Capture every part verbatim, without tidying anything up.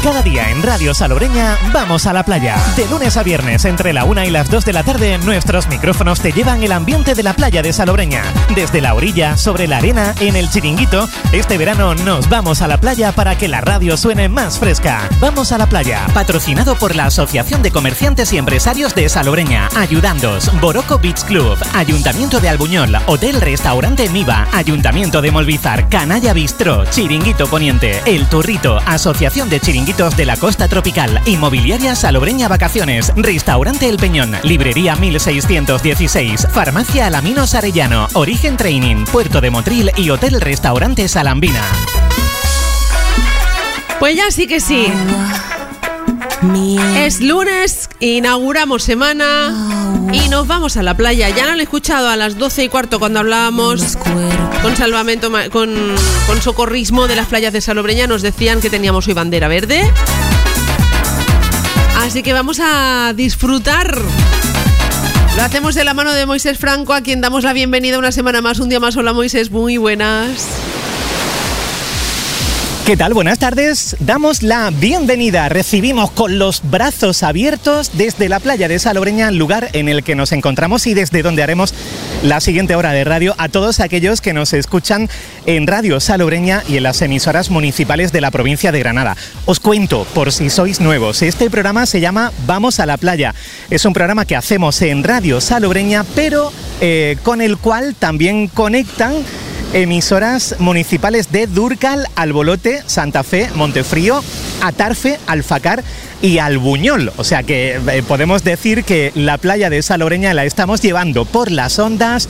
Cada día en Radio Salobreña vamos a la playa. De lunes a viernes entre la una y las dos de la tarde nuestros micrófonos te llevan el ambiente de la playa de Salobreña. Desde la orilla, sobre la arena, en el Chiringuito, este verano nos vamos a la playa para que la radio suene más fresca. Vamos a la playa, patrocinado por la Asociación de Comerciantes y Empresarios de Salobreña, Ayudandos, Boroco Beach Club, Ayuntamiento de Albuñol, Hotel Restaurante Niva, Ayuntamiento de Molvízar, Canalla Bistró, Chiringuito Poniente, El Turrito, Asociación de Chiringuitos de la Costa Tropical, Inmobiliaria Salobreña Vacaciones, Restaurante El Peñón, Librería mil seiscientos dieciséis, Farmacia Alaminos Arellano, Origen Training, Puerto de Motril y Hotel Restaurante Salambina. Pues ya sí que sí. Es lunes, inauguramos semana y nos vamos a la playa. Ya no lo he escuchado a las doce y cuarto cuando hablábamos con salvamento, con, con socorrismo de las playas de Salobreña. Nos decían que teníamos hoy bandera verde. Así que vamos a disfrutar. Lo hacemos de la mano de Moisés Franco, a quien damos la bienvenida una semana más, un día más. Hola Moisés, muy buenas. ¿Qué tal? Buenas tardes. Damos la bienvenida. Recibimos con los brazos abiertos desde la playa de Salobreña, lugar en el que nos encontramos y desde donde haremos la siguiente hora de radio, a todos aquellos que nos escuchan en Radio Salobreña y en las emisoras municipales de la provincia de Granada. Os cuento, por si sois nuevos, este programa se llama Vamos a la Playa. Es un programa que hacemos en Radio Salobreña, pero eh, con el cual también conectan emisoras municipales de Dúrcal, Albolote, Santa Fe, Montefrío, Atarfe, Alfacar y Albuñol. O sea que eh, podemos decir que la playa de Salobreña la estamos llevando por las ondas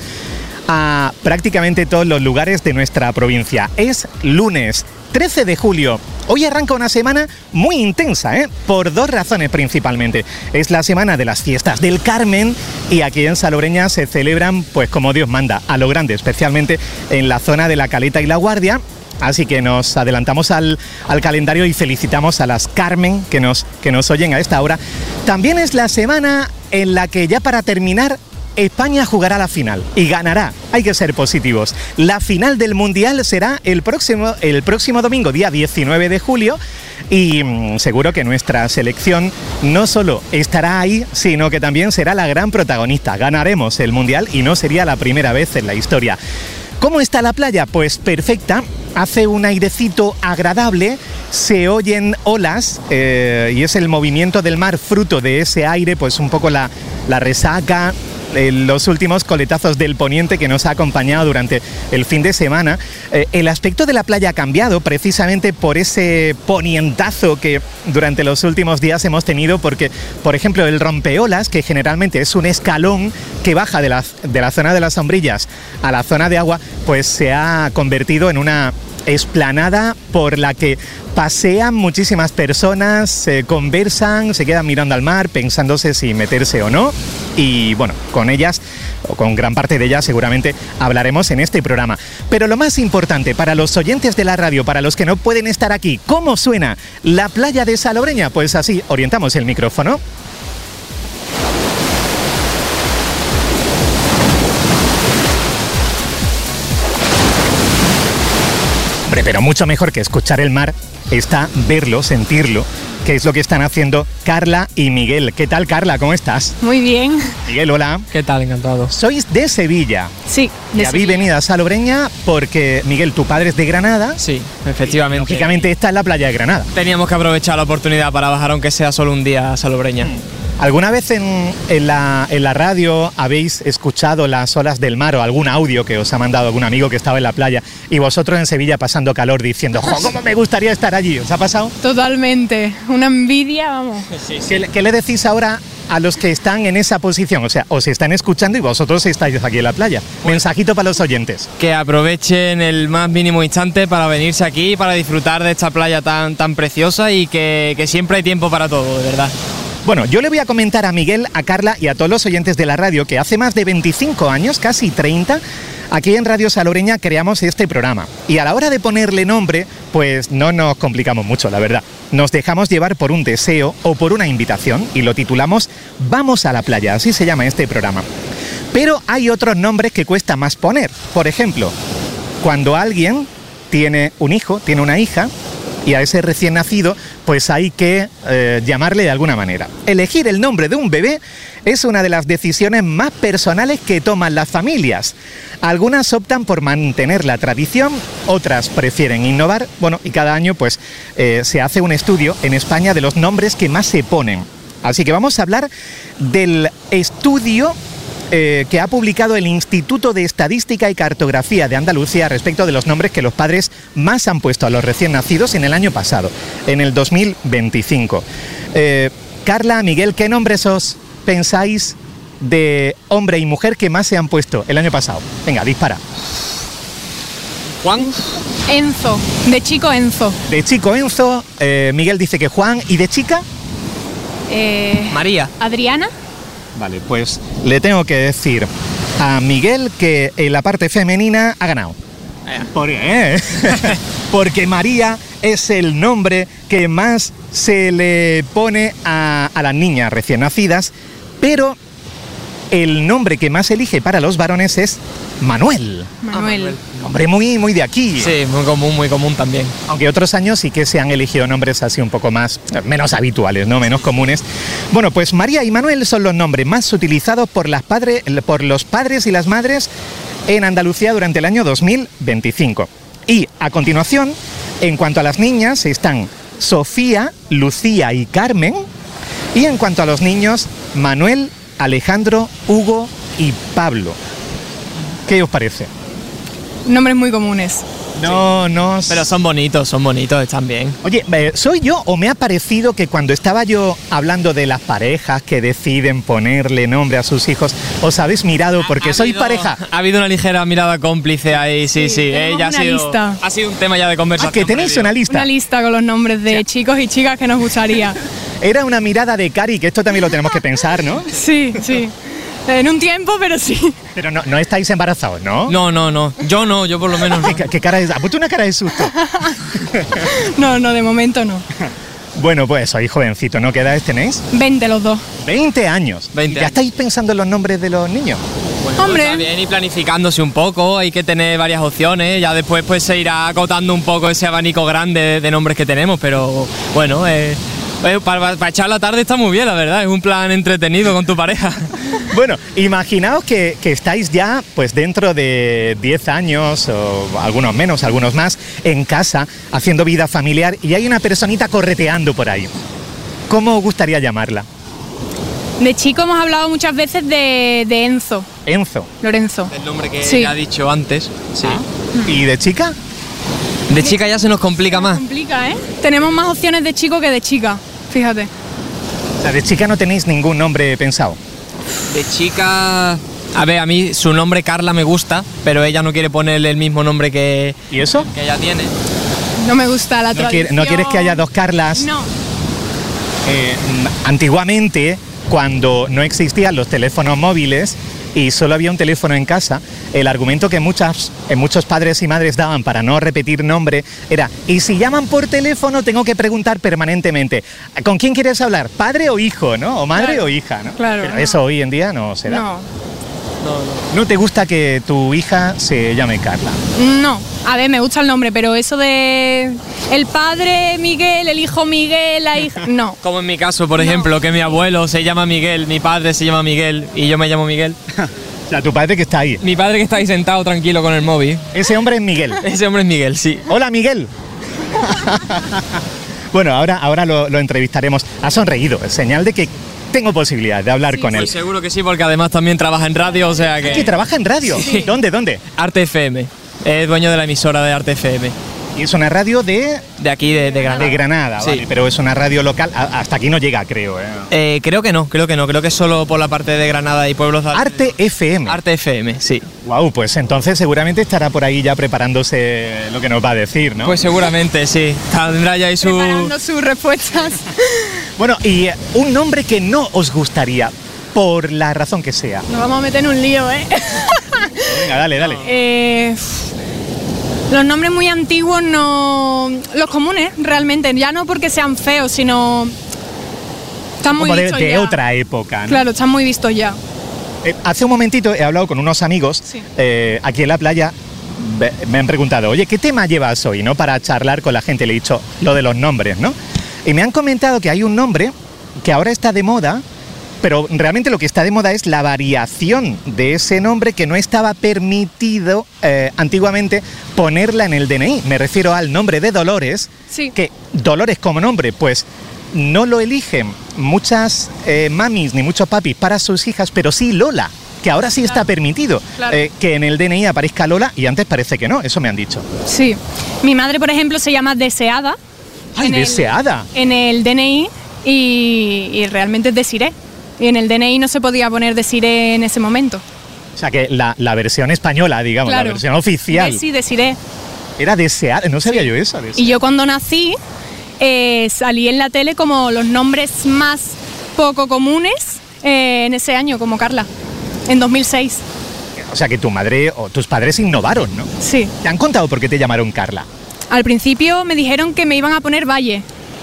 a prácticamente todos los lugares de nuestra provincia. Es lunes trece de julio. Hoy arranca una semana muy intensa, ¿eh? Por dos razones principalmente. Es la semana de las fiestas del Carmen y aquí en Salobreña se celebran, pues como Dios manda, a lo grande, especialmente en la zona de la Caleta y la Guardia. Así que nos adelantamos al, al calendario y felicitamos a las Carmen que nos, que nos oyen a esta hora. También es la semana en la que, ya para terminar, España jugará la final y ganará. Hay que ser positivos. La final del Mundial será el próximo, el próximo domingo, día diecinueve de julio, y mmm, seguro que nuestra selección no solo estará ahí, sino que también será la gran protagonista. Ganaremos el Mundial y no sería la primera vez en la historia. ¿Cómo está la playa? Pues perfecta. Hace un airecito agradable, se oyen olas eh, y es el movimiento del mar fruto de ese aire, pues un poco la, la resaca, eh, los últimos coletazos del poniente que nos ha acompañado durante el fin de semana. Eh, el aspecto de la playa ha cambiado precisamente por ese ponientazo que durante los últimos días hemos tenido, porque, por ejemplo, el rompeolas, que generalmente es un escalón que baja de la, de la zona de las sombrillas a la zona de agua, pues se ha convertido en una explanada por la que pasean muchísimas personas, se conversan, se quedan mirando al mar, pensándose si meterse o no. Y bueno, con ellas, o con gran parte de ellas seguramente hablaremos en este programa. Pero lo más importante para los oyentes de la radio, para los que no pueden estar aquí, ¿cómo suena la playa de Salobreña? Pues así, orientamos el micrófono. Pero mucho mejor que escuchar el mar está verlo, sentirlo, que es lo que están haciendo Carla y Miguel. ¿Qué tal, Carla? ¿Cómo estás? Muy bien. Miguel, hola. ¿Qué tal? Encantado. Sois de Sevilla. Sí, de y habéis venido a Salobreña porque, Miguel, tu padre es de Granada. Sí, efectivamente. Y, lógicamente esta es la playa de Granada. Teníamos que aprovechar la oportunidad para bajar, aunque sea solo un día, a Salobreña. Mm. ¿Alguna vez en, en, la, en la radio habéis escuchado las olas del mar o algún audio que os ha mandado algún amigo que estaba en la playa y vosotros en Sevilla pasando calor diciendo, ¡jo, cómo me gustaría estar allí! ¿Os ha pasado? Totalmente. Una envidia, vamos. Sí, sí. ¿Qué, ¿Qué le decís ahora a los que están en esa posición? O sea, os están escuchando y vosotros estáis aquí en la playa. Mensajito para los oyentes. Que aprovechen el más mínimo instante para venirse aquí, para disfrutar de esta playa tan, tan preciosa y que, que siempre hay tiempo para todo, de verdad. Bueno, yo le voy a comentar a Miguel, a Carla y a todos los oyentes de la radio que hace más de veinticinco años, casi treinta, aquí en Radio Salobreña creamos este programa. Y a la hora de ponerle nombre, pues no nos complicamos mucho, la verdad. Nos dejamos llevar por un deseo o por una invitación y lo titulamos Vamos a la playa, así se llama este programa. Pero hay otros nombres que cuesta más poner. Por ejemplo, cuando alguien tiene un hijo, tiene una hija, y a ese recién nacido, pues hay que eh, llamarle de alguna manera. Elegir el nombre de un bebé es una de las decisiones más personales que toman las familias. Algunas optan por mantener la tradición, otras prefieren innovar. Bueno, y cada año pues eh, se hace un estudio en España de los nombres que más se ponen. Así que vamos a hablar del estudio Eh, que ha publicado el Instituto de Estadística y Cartografía de Andalucía respecto de los nombres que los padres más han puesto a los recién nacidos en el año pasado, en el dos mil veinticinco. Eh, Carla, Miguel, ¿qué nombres os pensáis de hombre y mujer que más se han puesto el año pasado? Venga, dispara. Juan. Enzo, de chico Enzo. De chico Enzo, eh, Miguel dice que Juan, ¿y de chica? Eh, María. Adriana. Vale, pues le tengo que decir a Miguel que en la parte femenina ha ganado. ¿Por qué? Porque María es el nombre que más se le pone a, a las niñas recién nacidas, pero el nombre que más elige para los varones es Manuel. Manuel. Nombre muy, muy de aquí. Sí, muy común, muy común también. Aunque otros años sí que se han elegido nombres así un poco más, menos habituales, ¿no? Menos comunes. Bueno, pues María y Manuel son los nombres más utilizados por, las padre, por los padres y las madres en Andalucía durante el año dos mil veinticinco. Y a continuación, en cuanto a las niñas, están Sofía, Lucía y Carmen. Y en cuanto a los niños, Manuel, Alejandro, Hugo y Pablo. ¿Qué os parece? Nombres muy comunes. No, no. Pero son bonitos, son bonitos, están bien. Oye, eh, ¿soy yo o me ha parecido que cuando estaba yo hablando de las parejas que deciden ponerle nombre a sus hijos, os habéis mirado porque Ha sois habido- pareja? Ha habido una ligera mirada cómplice ahí, sí, sí. Sí, tenemos Ella ha una sido, lista. ha sido un tema ya de conversación. Ah, que tenéis previo. una lista. Una lista con los nombres de chicos y chicas que nos gustaría. Era una mirada de Cari, que esto también lo tenemos que pensar, ¿no? Sí, sí. En un tiempo, pero sí. Pero no, no estáis embarazados, ¿no? No, no, no. Yo no, yo por lo menos no. ¿Qué, qué cara es? Ha puesto una cara de susto. No, no, de momento no. Bueno, pues sois jovencito, ¿no? ¿Qué edades tenéis? veinte los dos. veinte años. veinte ¿Ya años. estáis pensando en los nombres de los niños? Bueno, Hombre. está bien ir planificándose un poco, hay que tener varias opciones, ya después pues se irá acotando un poco ese abanico grande de, de nombres que tenemos, pero bueno, eh, eh, para, para echar la tarde está muy bien, la verdad, es un plan entretenido con tu pareja. Bueno, imaginaos que, que estáis ya, pues dentro de diez años, o algunos menos, algunos más, en casa, haciendo vida familiar, y hay una personita correteando por ahí. ¿Cómo os gustaría llamarla? De chico hemos hablado muchas veces de, de Enzo, Enzo. Lorenzo. El nombre que Sí. ya ha dicho antes, sí. ¿Y de chica? De chica ya se nos complica más. Complica, ¿eh? Tenemos más opciones de chico que de chica, fíjate. O sea, de chica no tenéis ningún nombre pensado. De chica... A ver, a mí su nombre Carla me gusta, pero ella no quiere ponerle el mismo nombre que, ¿Y eso? que ella tiene. No me gusta la ¿No, tradición. quiere- no quieres que haya dos Carlas? No. Eh, antiguamente, cuando no existían los teléfonos móviles y solo había un teléfono en casa, el argumento que muchas, eh, muchos padres y madres daban para no repetir nombre era: y si llaman por teléfono tengo que preguntar permanentemente ¿con quién quieres hablar? ¿Padre o hijo? ¿No? ¿O madre Claro. o hija? ¿no? Claro. Pero eso hoy en día no se da. No. ¿No te gusta que tu hija se llame Carla? No. A ver, me gusta el nombre, pero eso de el padre Miguel, el hijo Miguel, la hija... No. Como en mi caso, por ejemplo, que mi abuelo se llama Miguel, mi padre se llama Miguel y yo me llamo Miguel. O sea, tu padre que está ahí. Mi padre que está ahí sentado tranquilo con el móvil. Ese hombre es Miguel. Ese hombre es Miguel, sí. Hola, Miguel. Bueno, ahora, ahora lo, lo entrevistaremos. Ha sonreído, es señal de que tengo posibilidad de hablar con él. Pues seguro que sí, porque además también trabaja en radio, o sea que... ¿Que trabaja en radio? ¿Dónde, dónde? Arte F M. Es dueño de la emisora de Arte F M. Y es una radio de, De aquí, de, de Granada. de Granada, Sí. vale, pero es una radio local. A- hasta aquí no llega, creo. ¿eh? Eh, creo que no, creo que no. Creo que es solo por la parte de Granada y pueblos... de- Arte F M. Arte F M, sí. Wow, pues entonces seguramente estará por ahí ya preparándose lo que nos va a decir, ¿no? Pues seguramente, sí. Tendrá ya ahí su... Preparando sus respuestas. Bueno, y eh, un nombre que no os gustaría, por la razón que sea. Nos vamos a meter en un lío, ¿eh? Venga, dale, dale. Eh, los nombres muy antiguos no... Los comunes, realmente. Ya no porque sean feos, sino... Están muy Como de, vistos de ya. otra época, ¿no? Claro, están muy vistos ya. Eh, hace un momentito he hablado con unos amigos Sí. eh, aquí en la playa. Ve- Me han preguntado, oye, ¿qué tema llevas hoy, no? Para charlar con la gente. Le he dicho lo de los nombres, ¿no? Y me han comentado que hay un nombre que ahora está de moda, pero realmente lo que está de moda es la variación de ese nombre que no estaba permitido eh, antiguamente ponerla en el D N I. Me refiero al nombre de Dolores, Sí. que Dolores como nombre, pues no lo eligen muchas eh, mamis ni muchos papis para sus hijas, pero sí Lola, que ahora sí está Claro. permitido Claro. eh, que en el D N I aparezca Lola y antes parece que no, eso me han dicho. Sí. Mi madre, por ejemplo, se llama Deseada. ¡Ay, en el- Deseada! En el D N I y, y realmente es Desiré. Y en el D N I no se podía poner Desiré en ese momento. O sea que la, la versión española, digamos, Claro. la versión oficial, Desi, Desiré. era Deseada, no sabía yo eso. Y yo cuando nací eh, salí en la tele como los nombres más poco comunes eh, en ese año, como Carla, en dos mil seis. O sea que tu madre o tus padres innovaron, ¿no? Sí. ¿Te han contado por qué te llamaron Carla? Al principio me dijeron que me iban a poner Valle,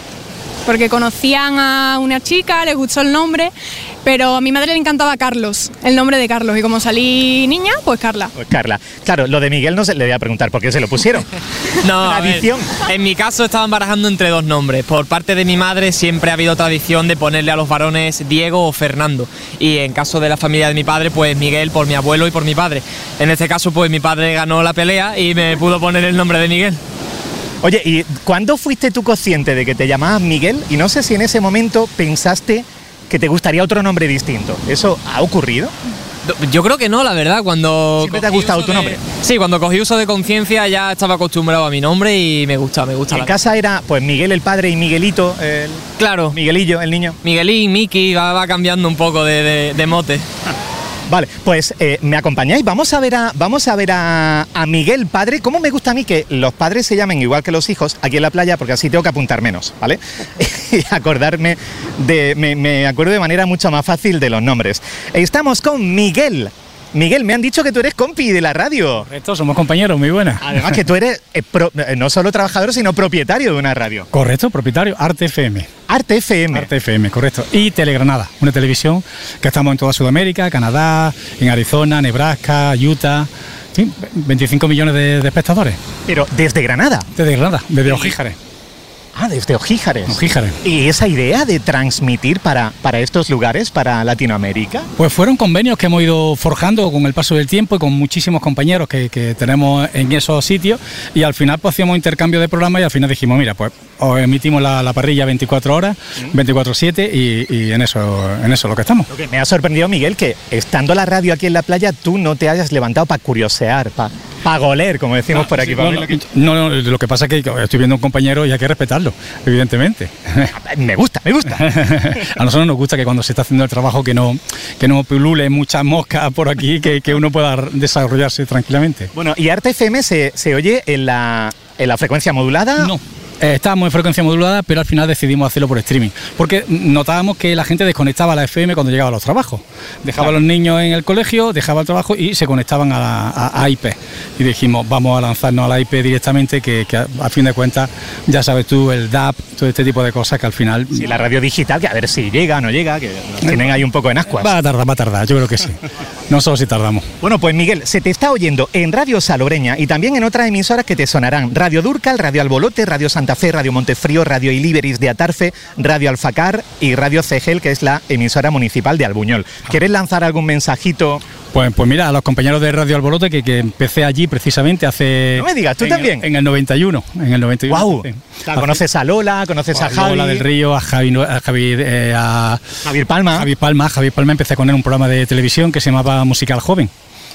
porque conocían a una chica, les gustó el nombre, pero a mi madre le encantaba Carlos, el nombre de Carlos, y como salí niña, pues Carla. Pues Carla. Claro, lo de Miguel no se le voy a preguntar por qué se lo pusieron. No, a ver, Tradición. en mi caso estaban barajando entre dos nombres. Por parte de mi madre siempre ha habido tradición de ponerle a los varones Diego o Fernando. Y en caso de la familia de mi padre, pues Miguel por mi abuelo y por mi padre. En este caso, pues mi padre ganó la pelea y me pudo poner el nombre de Miguel. Oye, ¿y cuándo fuiste tú consciente de que te llamabas Miguel? Y no sé si en ese momento pensaste que te gustaría otro nombre distinto. ¿Eso ha ocurrido? Yo creo que no, la verdad, cuando... ¿Siempre te ha cogí gustado uso tu de- nombre? Sí, cuando cogí uso de conciencia ya estaba acostumbrado a mi nombre y me gusta, me gusta. En la- casa era pues Miguel el padre y Miguelito, el Claro, Miguelillo, el niño. Miguelín, Miki, va, va cambiando un poco de, de- de mote. Vale, pues eh, ¿me acompañáis? Vamos a ver a vamos a ver a, a Miguel padre. ¿Cómo me gusta a mí que los padres se llamen igual que los hijos aquí en la playa? Porque así tengo que apuntar menos, ¿vale? Y acordarme de... Me, me acuerdo de manera mucho más fácil de los nombres. Estamos con Miguel. Miguel, me han dicho que tú eres compi de la radio. Correcto, somos compañeros, muy buenas. Además que tú eres eh, pro- eh, no solo trabajador, sino propietario de una radio. Correcto, propietario, Arte F M. Arte F M. Arte F M, correcto. Y Telegranada, una televisión que estamos en toda Sudamérica, Canadá, en Arizona, Nebraska, Utah. Sí, veinticinco millones de, de espectadores. Pero desde Granada. Desde Granada, desde Ojíjares. Ah, desde Ojíjares. Ojíjares. ¿Y esa idea de transmitir para, para estos lugares, para Latinoamérica? Pues fueron convenios que hemos ido forjando con el paso del tiempo y con muchísimos compañeros que, que tenemos en esos sitios, y al final pues hacíamos intercambio de programas y al final dijimos, mira, pues os emitimos la, la parrilla veinticuatro horas, veinticuatro siete y, y en eso en eso es lo que estamos. Lo que me ha sorprendido, Miguel, que estando la radio aquí en la playa, tú no te hayas levantado para curiosear, para pa goler, como decimos por aquí. Sí, pa' no, ver no, lo que- no, no, lo que pasa es que estoy viendo a un compañero y hay que respetarlo, evidentemente. Me gusta, me gusta. A nosotros nos gusta que cuando se está haciendo el trabajo que no, que no pulule muchas moscas por aquí, que, que uno pueda desarrollarse tranquilamente. Bueno, ¿y Arte F M se, se oye en la, en la frecuencia modulada? No. Eh, estábamos en frecuencia modulada, pero al final decidimos hacerlo por streaming, porque notábamos que la gente desconectaba la F M cuando llegaba a los trabajos. Dejaba Claro. a los niños en el colegio, dejaba el trabajo y se conectaban a, la, a, a I P. Y dijimos, vamos a lanzarnos a la I P directamente, que, que a, a fin de cuentas, ya sabes tú, el D A P, todo este tipo de cosas que al final... Sí, la radio digital, que a ver si llega o no llega, que nos tienen ahí un poco en ascuas. Va a tardar, va a tardar, yo creo que sí. No solo si tardamos. Bueno, pues Miguel, se te está oyendo en Radio Salobreña y también en otras emisoras que te sonarán: Radio Durcal, Radio Albolote, Radio Santa Fe, Radio Montefrío, Radio Iliberis de Atarfe, Radio Alfacar y Radio Cegel, que es la emisora municipal de Albuñol. ¿Quieres lanzar algún mensajito? Pues, pues mira, a los compañeros de Radio Albolote, que, que empecé allí precisamente hace... No me digas, ¿tú en también? El, en el noventa y uno. En el noventa y uno. ¡Guau! Sí. La conoces a Lola, conoces a Javi, Lola del Río, a Javi, a Javi, eh, a Javier Palma. Javi Palma. Javi Palma empecé con él un programa de televisión que se llamaba Musical Joven.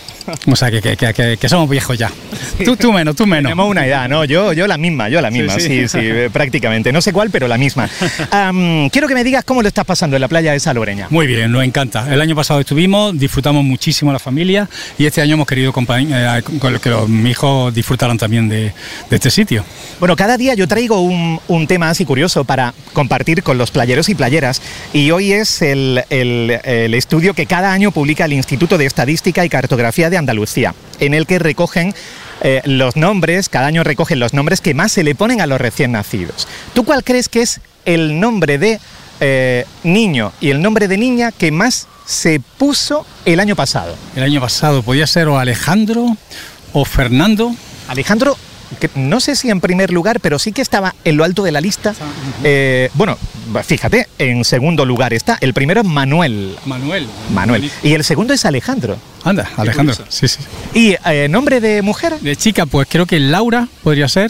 O sea, que, que, que, que, que somos viejos ya. Tú, tú menos, tú menos. Tenemos una edad, ¿no? Yo, yo la misma, yo la misma, sí, Sí, sí, sí. eh, prácticamente. No sé cuál, pero la misma. Am, quiero que me digas cómo lo estás pasando en la playa de Salobreña. Muy bien, nos encanta. El año pasado estuvimos, disfrutamos muchísimo la familia y este año hemos querido compa- eh, con- que los, mis hijos disfrutaran también de, de este sitio. Bueno, cada día yo traigo un, un tema así curioso para compartir con los playeros y playeras, y hoy es el, el- el estudio que cada año publica el Instituto de Estadística y Cartografía de Andalucía, en el que recogen eh, los nombres, cada año recogen los nombres que más se le ponen a los recién nacidos. ¿Tú cuál crees que es el nombre de eh, niño y el nombre de niña que más se puso el año pasado? El año pasado podía ser o Alejandro o Fernando. Alejandro que no sé si en primer lugar, pero sí que estaba en lo alto de la lista. Eh, bueno, fíjate, en segundo lugar está. El primero es Manuel. Manuel. Manuel. Y el segundo es Alejandro. Anda, Alejandro. Sí, sí. ¿Y eh, nombre de mujer? De chica, pues creo que Laura podría ser.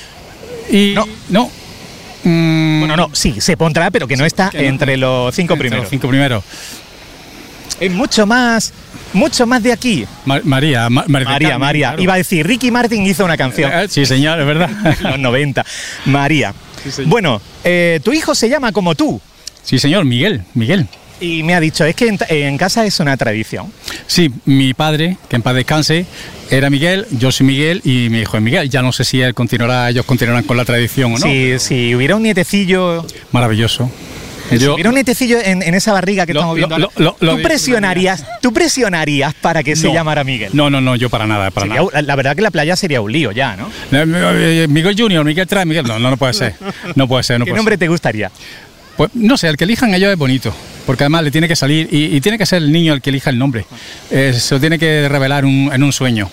Y No. No. Mm, Bueno, no, sí, se pondrá, pero que no está que no- entre los cinco entre primeros. Los cinco primeros. Es mucho más, mucho más de aquí. Ma- María, Ma- María, María, Carmen, María. claro. Iba a decir, Ricky Martin hizo una canción. Eh, Sí, señor, es verdad. En los noventa. María. Sí, señor. Bueno, eh, tu hijo se llama como tú. Sí, señor, Miguel, Miguel. Y me ha dicho, es que en, en casa es una tradición. Sí, mi padre, que en paz descanse, era Miguel, yo soy Miguel y mi hijo es Miguel. Ya no sé si él continuará, ellos continuarán con la tradición o no. Si, si hubiera un nietecillo, Maravilloso. si Yo, hubiera un nietecillo en, en esa barriga que Lo- estamos lo- viendo, lo- lo- lo tú de- presionarías, tú presionarías para que se No. llamara Miguel. no, no, no, yo para nada, para Sería- nada. la verdad que la playa sería un lío ya, ¿no? Eh, Miguel Junior, Miguel tres, Miguel. No, no, no puede ser. No puede ser, no ¿Qué puede nombre ser. te gustaría? Pues no sé, el que elijan ellos es bonito. Porque además le tiene que salir y, y tiene que ser el niño el que elija el nombre. Eh, se lo tiene que revelar un- en un sueño.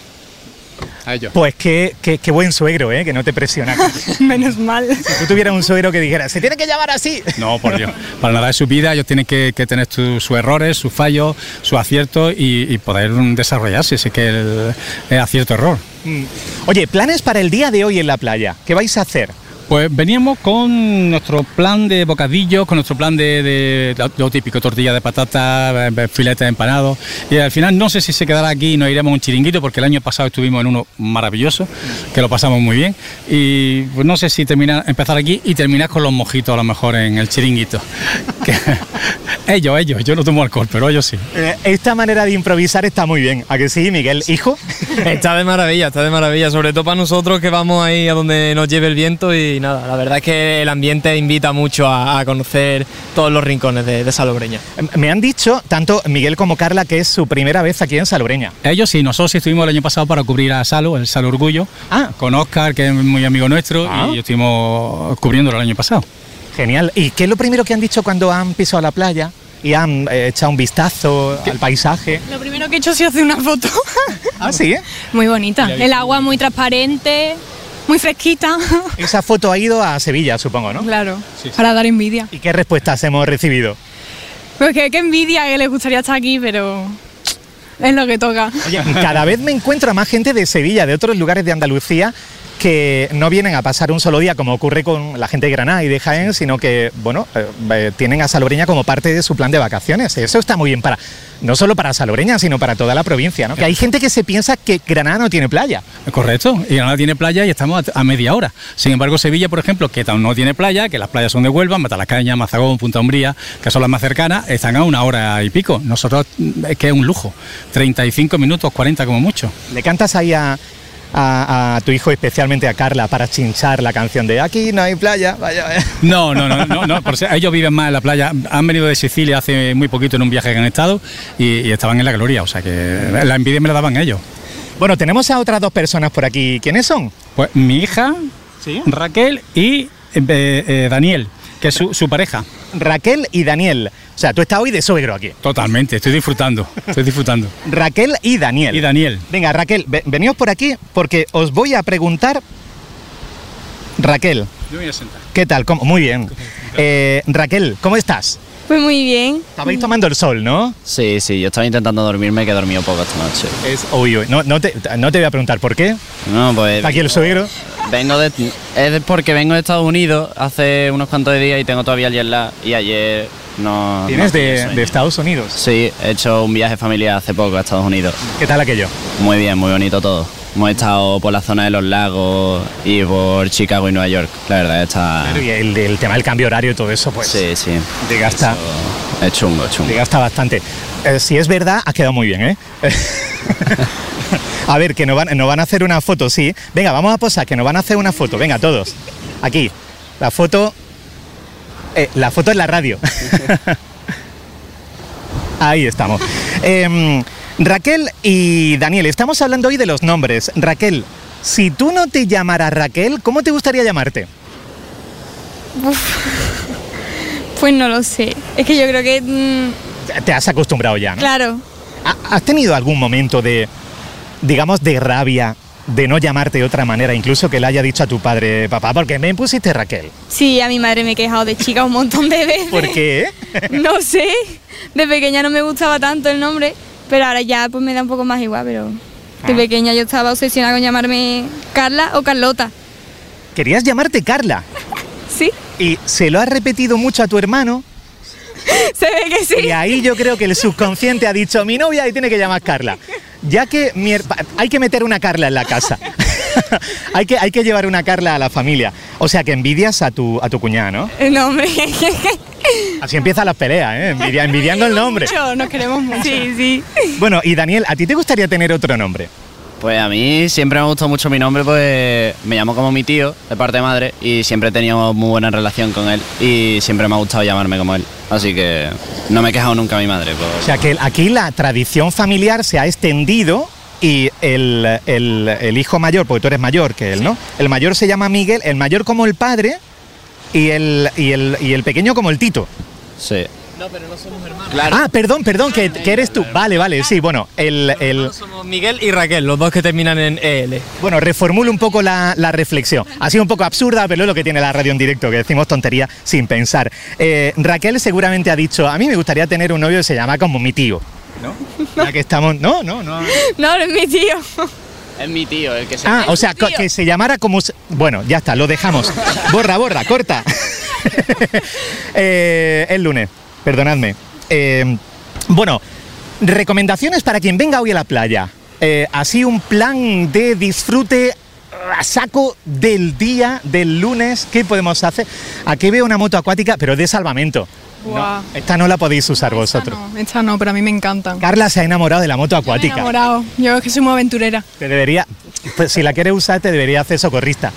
A ellos. Pues qué, qué, qué buen suegro, ¿eh? Que no te presiona. Menos mal. Si tú tuvieras un suegro que dijera, se tiene que llamar así. No, por Dios. Para nada de su vida, ellos tienen que, que tener tu- sus errores, sus fallos, sus aciertos y, y poder mm, desarrollarse. Así que el, el acierto-error. Mm. Oye, planes para el día de hoy en la playa. ¿Qué vais a hacer? Pues veníamos con nuestro plan de bocadillos, con nuestro plan de, de lo, lo típico, tortilla de patata, eh, filetes empanados. Y al final no sé si se quedará aquí y nos iremos a un chiringuito, porque el año pasado estuvimos en uno maravilloso, que lo pasamos muy bien. Y pues no sé si terminar, empezar aquí y terminar con los mojitos a lo mejor en el chiringuito. Que, ellos, ellos, yo no tomo alcohol, pero ellos sí. Eh, esta manera de improvisar está muy bien. ¿A que sí, Miguel? ¿Hijo? Está de maravilla, está de maravilla, sobre todo para nosotros que vamos ahí a donde nos lleve el viento y nada, la verdad es que el ambiente invita mucho a, a conocer todos los rincones de, de Salobreña. Me han dicho, tanto Miguel como Carla, que es su primera vez aquí en Salobreña. Ellos sí, nosotros sí estuvimos el año pasado para cubrir a Salo, el Salo Orgullo, Ah. con Óscar, que es muy amigo nuestro, Ah. y estuvimos cubriéndolo el año pasado. Genial. ¿Y qué es lo primero que han dicho cuando han pisado la playa y han eh, echado un vistazo al paisaje? Lo primero que he hecho ha sido hacer una foto. Ah, sí, ¿eh? Muy bonita. El agua muy transparente, muy fresquita. Esa foto ha ido a Sevilla, supongo, ¿no? Claro, para dar envidia. ¿Y qué respuestas hemos recibido? Pues que qué envidia que les gustaría estar aquí, pero es lo que toca. Oye, cada vez me encuentro a más gente de Sevilla, de otros lugares de Andalucía, que no vienen a pasar un solo día como ocurre con la gente de Granada y de Jaén, sino que, bueno, eh, eh, tienen a Salobreña como parte de su plan de vacaciones. Eso está muy bien para, no solo para Salobreña, sino para toda la provincia, ¿no? Que hay gente que se piensa que Granada no tiene playa. Correcto, y Granada tiene playa y estamos a, a media hora. Sin embargo, Sevilla, por ejemplo, que tan- no tiene playa, que las playas son de Huelva, Matalacaña, Mazagón, Punta Umbría, que son las más cercanas, están a una hora y pico. Nosotros mm, es que es un lujo, treinta y cinco minutos, cuarenta como mucho. ¿Le cantas ahí a, a- a tu hijo, especialmente a Carla, para chinchar la canción de Aquí no hay playa? Vaya, vaya. No, no, no, no, no, por si- ellos viven más en la playa, han venido de Sicilia hace muy poquito en un viaje que han estado y, y estaban en la gloria, o sea que la envidia me la daban ellos. Bueno, tenemos a otras dos personas por aquí. ¿Quiénes son? Pues mi hija, Sí. Raquel y eh, eh, Daniel, que es su, su pareja. Raquel y Daniel. O sea, tú estás hoy de suegro aquí. Totalmente, estoy disfrutando, estoy disfrutando. Raquel y Daniel. Y Daniel. Venga, Raquel, ve- veníos por aquí porque os voy a preguntar. Raquel, Yo voy a sentar. ¿qué tal? ¿Cómo? Muy bien. Eh, Raquel, ¿cómo estás? Pues muy bien. Estabais tomando el sol, ¿no? Sí, sí, yo estaba intentando dormirme, que he dormido poco esta noche. Es, uy, uy, no, no, te, no te voy a preguntar por qué. No, pues Está aquí el suegro. vengo de... Es porque vengo de Estados Unidos hace unos cuantos de días y tengo todavía el jet lag y ayer no... Tienes no tuve de, sueño. de Estados Unidos. Sí, he hecho un viaje familiar hace poco a Estados Unidos. ¿Qué tal aquello? Muy bien, muy bonito todo. Hemos estado por la zona de los lagos y por Chicago y Nueva York. La verdad está... Y el, el tema del cambio horario y todo eso, pues Sí, sí. te gasta, Eso es chungo, chungo. te gasta bastante. Eh, si es verdad, has quedado muy bien, ¿eh? A ver, que nos van, nos van a hacer una foto, sí. Venga, vamos a posar, que nos van a hacer una foto. Venga, todos. Aquí. La foto... eh, la foto en la radio. Ahí estamos. Em, Raquel y Daniel, estamos hablando hoy de los nombres. Raquel, si tú no te llamaras Raquel, ¿cómo te gustaría llamarte? Pues no lo sé. Es que yo creo que... mm, Te has acostumbrado ya, ¿no? claro. ¿Ha- ¿Has tenido algún momento de, digamos, de rabia de no llamarte de otra manera, incluso que le haya dicho a tu padre, papá, ¿por qué me pusiste Raquel? Sí, a mi madre me he quejado de chica un montón de veces. ¿Por qué? No sé, de pequeña no me gustaba tanto el nombre, pero ahora ya pues me da un poco más igual, pero de Ah. pequeña yo estaba obsesionada con llamarme Carla o Carlota. Querías llamarte Carla ¿Sí? y se lo has repetido mucho a tu hermano Se ve que sí. y ahí yo creo que el subconsciente ha dicho, mi novia y tiene que llamar Carla. Ya que mi her- hay que meter una Carla en la casa. hay, que, hay que llevar una Carla a la familia. O sea que envidias a tu, a tu cuñada, ¿no? El nombre. Así empiezan las peleas, ¿eh? Envidia- envidiando el nombre. Mucho, nos queremos mucho. Sí, sí. Bueno, y Daniel, ¿a ti te gustaría tener otro nombre? Pues a mí siempre me ha gustado mucho mi nombre, pues me llamo como mi tío, de parte de madre, y siempre he tenido muy buena relación con él y siempre me ha gustado llamarme como él. Así que no me he quejado nunca a mi madre. Pues. O sea que aquí la tradición familiar se ha extendido y el, el- el hijo mayor, porque tú eres mayor que él, ¿no? El mayor se llama Miguel, el mayor como el padre y el, y el, y el pequeño como el Tito. Sí. No, pero no somos hermanos. Claro. Ah, perdón, perdón, que, que eres tú. Vale, vale, sí, bueno, el, el, Somos Miguel y Raquel, los dos que terminan en E L. bueno, reformulo un poco la, la reflexión. Ha sido un poco absurda, pero es lo que tiene la radio en directo, que decimos tontería sin pensar. Eh, Raquel seguramente ha dicho, a mí me gustaría tener un novio que se llama como mi tío, ¿no? Ya que estamos, no, no, no. No, no es mi tío. Es mi tío el que se... Ah, o sea, tío. que se llamara como... se- Bueno, ya está, lo dejamos. Borra, borra, corta. Eh, el lunes, perdonadme. Eh, bueno, recomendaciones para quien venga hoy a la playa. Eh, así un plan de disfrute a saco del día del lunes. ¿Qué podemos hacer? Aquí veo una moto acuática, pero de salvamento. Guau. Esta no la podéis usar vosotros. Esta no, esta no, pero a mí me encantan. Carla se ha enamorado de la moto Me he acuática. enamorado. Yo es que soy muy aventurera. Te debería, pues si la quieres usar, te debería hacer socorrista.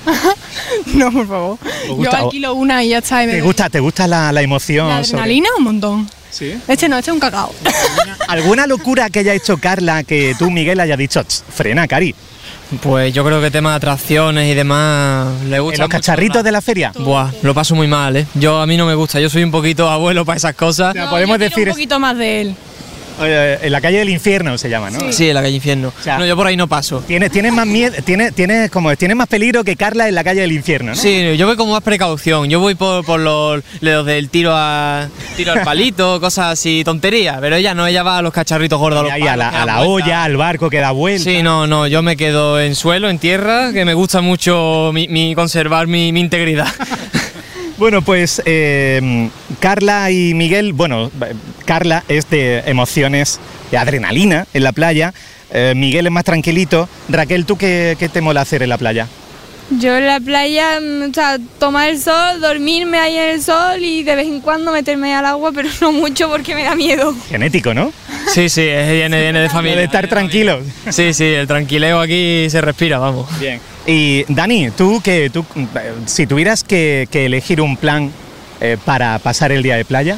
No, por favor. Yo gusta? alquilo una y ya está. y me ¿Te doy. gusta, te gusta la, la emoción? La sobre- adrenalina un montón. ¿Sí? Este no, este es un cacao. ¿Alguna locura que haya hecho Carla que tú, Miguel, haya dicho, "Ch, frena, Cari"? Pues yo creo que tema de atracciones y demás le gusta. ¿En los mucho cacharritos hablar. de la feria? Buah, lo paso muy mal, ¿eh? Yo a mí no me gusta, yo soy un poquito abuelo para esas cosas. No, podemos yo quiero decir- un poquito más de él. Eh, en la calle del infierno se llama, ¿no? Sí, en la calle Infierno. sea- no, yo por ahí no paso. Tienes, tienes más miedo, tienes, tienes, como, es, tienes más peligro que Carla en la calle del infierno, ¿no? Sí, yo voy con más precaución. Yo voy por, por los, los del tiro a tiro al palito, cosas así, tonterías. Pero ella no, ella va a los cacharritos gordos, a los Y ahí a la, palos que a dan la vueltas. olla, al barco que da vuelta. Sí, no, no, yo me quedo en suelo, en tierra, que me gusta mucho mi, mi- conservar mi, mi integridad. Bueno, pues eh, Carla y Miguel, bueno, eh, Carla es de emociones, de adrenalina en la playa, eh, Miguel es más tranquilito. Raquel, ¿tú qué, qué te mola hacer en la playa? Yo en la playa, mm, o sea, tomar el sol, dormirme ahí en el sol y de vez en cuando meterme al agua, pero no mucho porque me da miedo. Genético, ¿no? Sí, sí, es- viene, viene de familia. De estar tranquilos. Sí, sí, el tranquileo aquí se respira, vamos. Bien. Y Dani, tú que tú, eh, si tuvieras que, que elegir un plan eh, para pasar el día de playa,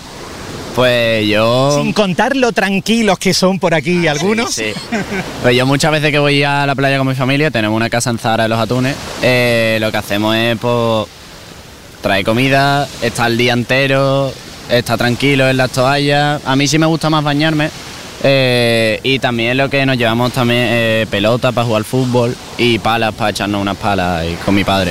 Pues yo... sin contar lo tranquilos que son por aquí algunos. Sí, sí. Pues yo muchas veces que voy a la playa con mi familia, tenemos una casa en Zara de los Atunes, eh, lo que hacemos es pues, traer comida, estar el día entero, estar tranquilo en las toallas. A mí sí me gusta más bañarme. eh, y también lo que nos llevamos también eh, pelota para jugar al fútbol y palas para echarnos unas palas y con mi padre.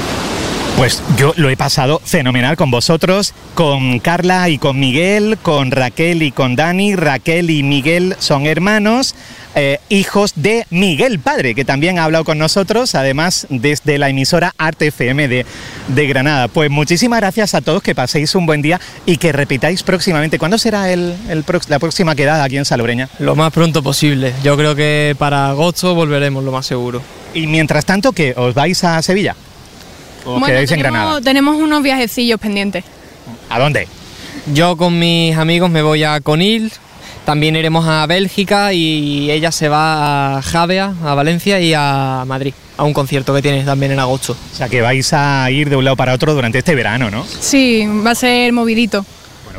Pues yo lo he pasado fenomenal con vosotros, con Carla y con Miguel, con Raquel y con Dani. Raquel y Miguel son hermanos, eh, hijos de Miguel Padre, que también ha hablado con nosotros, además desde la emisora Arte F M de, de Granada. Pues muchísimas gracias a todos, que paséis un buen día y que repitáis próximamente. ¿Cuándo será el, el prox- la próxima quedada aquí en Salobreña? Lo más pronto posible. Yo creo que para agosto volveremos, lo más seguro. Y mientras tanto, ¿qué? ¿Os vais a Sevilla? ¿O os Bueno, quedáis en tenemos, Granada? tenemos unos viajecillos pendientes. ¿A dónde? Yo con mis amigos me voy a Conil, también iremos a Bélgica y ella se va a Javea, a Valencia y a Madrid, a un concierto que tiene también en agosto. O sea, que vais a ir de un lado para otro durante este verano, ¿no? Sí, va a ser movidito. Bueno,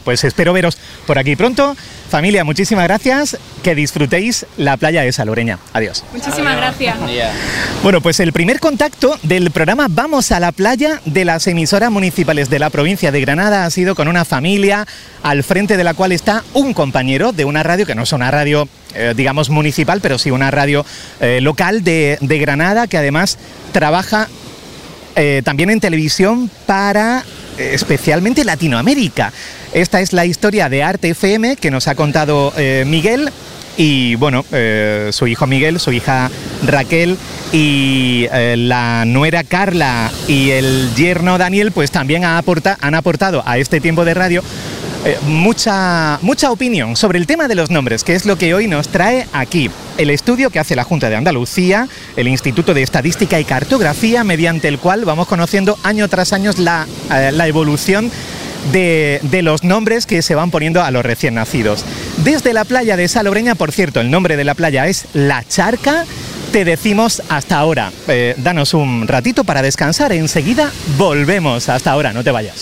pues espero veros por aquí pronto. Familia, muchísimas gracias, que disfrutéis la playa de Salobreña. Adiós. Muchísimas gracias. Yeah. Bueno, pues el primer contacto del programa Vamos a la Playa de las emisoras municipales de la provincia de Granada ha sido con una familia al frente de la cual está un compañero de una radio, que no es una radio, eh, digamos, municipal, pero sí una radio eh, local de, de Granada, que además trabaja eh, también en televisión para eh, especialmente Latinoamérica. Esta es la historia de Arte F M que nos ha contado eh, Miguel. Y bueno, eh, su hijo Miguel, su hija Raquel y eh, la nuera Carla y el yerno Daniel, pues también ha aporta, han aportado a este tiempo de radio eh, mucha, mucha opinión sobre el tema de los nombres, que es lo que hoy nos trae aquí. El estudio que hace la Junta de Andalucía, el Instituto de Estadística y Cartografía, mediante el cual vamos conociendo año tras año la, eh, la evolución De, de los nombres que se van poniendo a los recién nacidos. Desde la playa de Salobreña, por cierto, el nombre de la playa es La Charca, te decimos hasta ahora. Eh, danos un ratito para descansar, enseguida volvemos. Hasta ahora, no te vayas.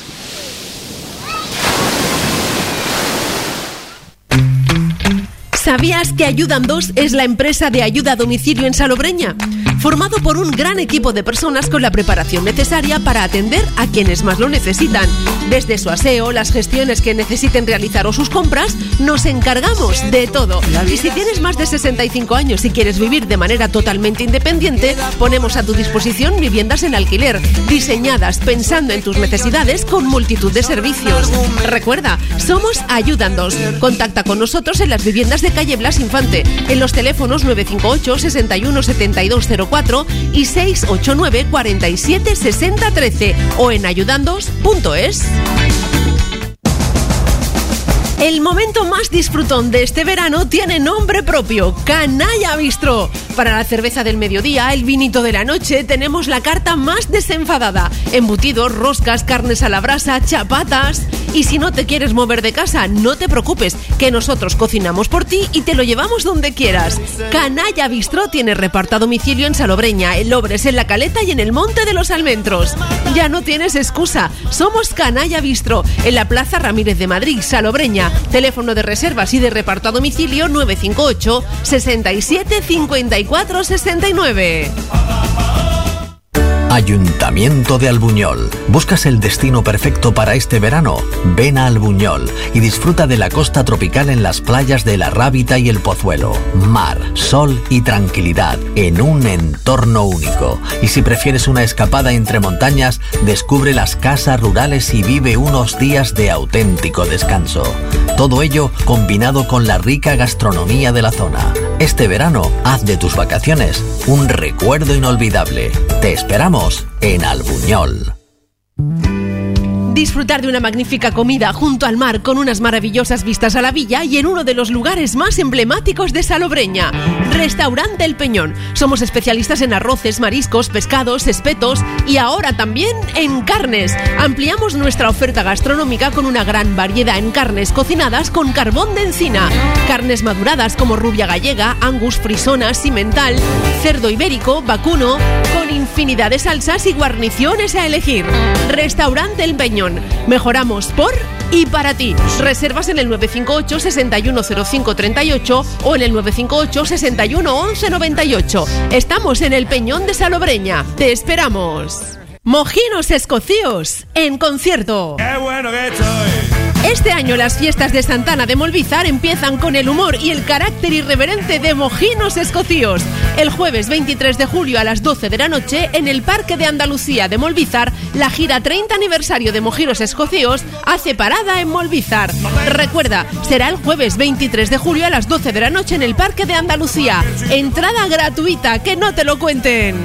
¿Sabías que Ayudan dos es la empresa de ayuda a domicilio en Salobreña? Formado por un gran equipo de personas con la preparación necesaria para atender a quienes más lo necesitan. Desde su aseo, las gestiones que necesiten realizar o sus compras, nos encargamos de todo. Y si tienes más de sesenta y cinco años y quieres vivir de manera totalmente independiente, ponemos a tu disposición viviendas en alquiler, diseñadas pensando en tus necesidades con multitud de servicios. Recuerda, somos Ayudan dos. Contacta con nosotros en las viviendas de calle Blas Infante, en los teléfonos nueve cinco ocho, seis uno, siete dos cero cuatro y seis ocho nueve, cuatro siete, seis cero uno tres o en ayudandos punto es. El momento más disfrutón de este verano tiene nombre propio, Canalla Bistro. Para la cerveza del mediodía, el vinito de la noche, tenemos la carta más desenfadada. Embutidos, roscas, carnes a la brasa, chapatas. Y si no te quieres mover de casa, no te preocupes, que nosotros cocinamos por ti y te lo llevamos donde quieras. Canalla Bistro tiene reparto a domicilio en Salobreña, en Lobres, en La Caleta y en el Monte de los Almendros. Ya no tienes excusa, somos Canalla Bistro, en la Plaza Ramírez de Madrid, Salobreña. Teléfono de reservas y de reparto a domicilio nueve cinco ocho, seis siete, cinco cuatro seis nueve. Ayuntamiento de Albuñol. ¿Buscas el destino perfecto para este verano? Ven a Albuñol y disfruta de la costa tropical en las playas de La Rábita y El Pozuelo. Mar, sol y tranquilidad en un entorno único. Y si prefieres una escapada entre montañas, descubre las casas rurales y vive unos días de auténtico descanso. Todo ello combinado con la rica gastronomía de la zona. Este verano, haz de tus vacaciones un recuerdo inolvidable. Te esperamos en Albuñol. Disfrutar de una magnífica comida junto al mar con unas maravillosas vistas a la villa y en uno de los lugares más emblemáticos de Salobreña, Restaurante El Peñón. Somos especialistas en arroces, mariscos, pescados, espetos y ahora también en carnes. Ampliamos nuestra oferta gastronómica con una gran variedad en carnes cocinadas con carbón de encina. Carnes maduradas como rubia gallega, angus, frisona, simental, cerdo ibérico, vacuno, con infinidad de salsas y guarniciones a elegir. Restaurante El Peñón. Mejoramos por y para ti. Reservas en el nueve cinco ocho, seis uno cero cinco tres ocho o en el nueve cinco ocho, seis uno, once noventa y ocho. Estamos en El Peñón de Salobreña. Te esperamos. Mojinos Escocíos en concierto. Qué bueno que estoy. Este año las fiestas de Santana de Molvízar empiezan con el humor y el carácter irreverente de Mojinos Escocíos. El jueves veintitrés de julio a las doce de la noche en el Parque de Andalucía de Molvízar, la gira treinta aniversario de Mojinos Escocíos hace parada en Molvízar. Recuerda, será el jueves veintitrés de julio a las doce de la noche en el Parque de Andalucía. Entrada gratuita, que no te lo cuenten.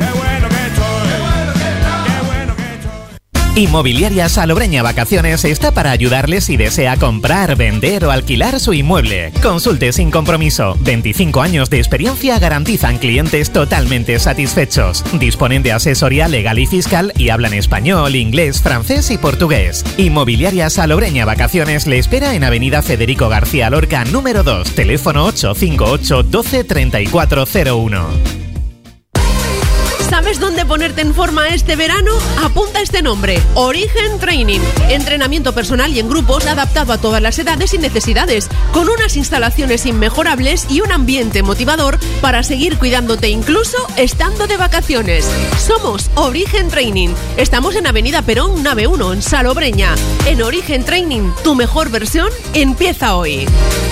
Inmobiliaria Salobreña Vacaciones está para ayudarles si desea comprar, vender o alquilar su inmueble. Consulte sin compromiso. veinticinco años de experiencia garantizan clientes totalmente satisfechos. Disponen de asesoría legal y fiscal y hablan español, inglés, francés y portugués. Inmobiliaria Salobreña Vacaciones le espera en Avenida Federico García Lorca, número dos, teléfono ocho cinco ocho, doce, treinta y cuatro cero uno. ¿Sabes dónde ponerte en forma este verano? Apunta este nombre: Origen Training. Entrenamiento personal y en grupos adaptado a todas las edades y necesidades, con unas instalaciones inmejorables y un ambiente motivador para seguir cuidándote incluso estando de vacaciones. Somos Origen Training. Estamos en Avenida Perón, nave uno, en Salobreña. En Origen Training, tu mejor versión empieza hoy.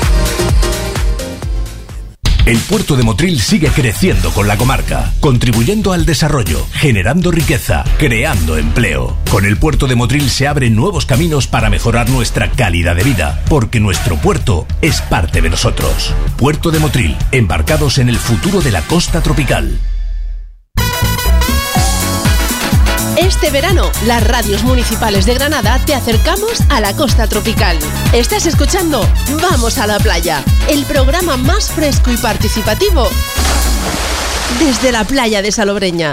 El puerto de Motril sigue creciendo con la comarca, contribuyendo al desarrollo, generando riqueza, creando empleo. Con el puerto de Motril se abren nuevos caminos para mejorar nuestra calidad de vida, porque nuestro puerto es parte de nosotros. Puerto de Motril, embarcados en el futuro de la costa tropical. Este verano, las radios municipales de Granada te acercamos a la costa tropical. Estás escuchando Vamos a la Playa, el programa más fresco y participativo desde la playa de Salobreña.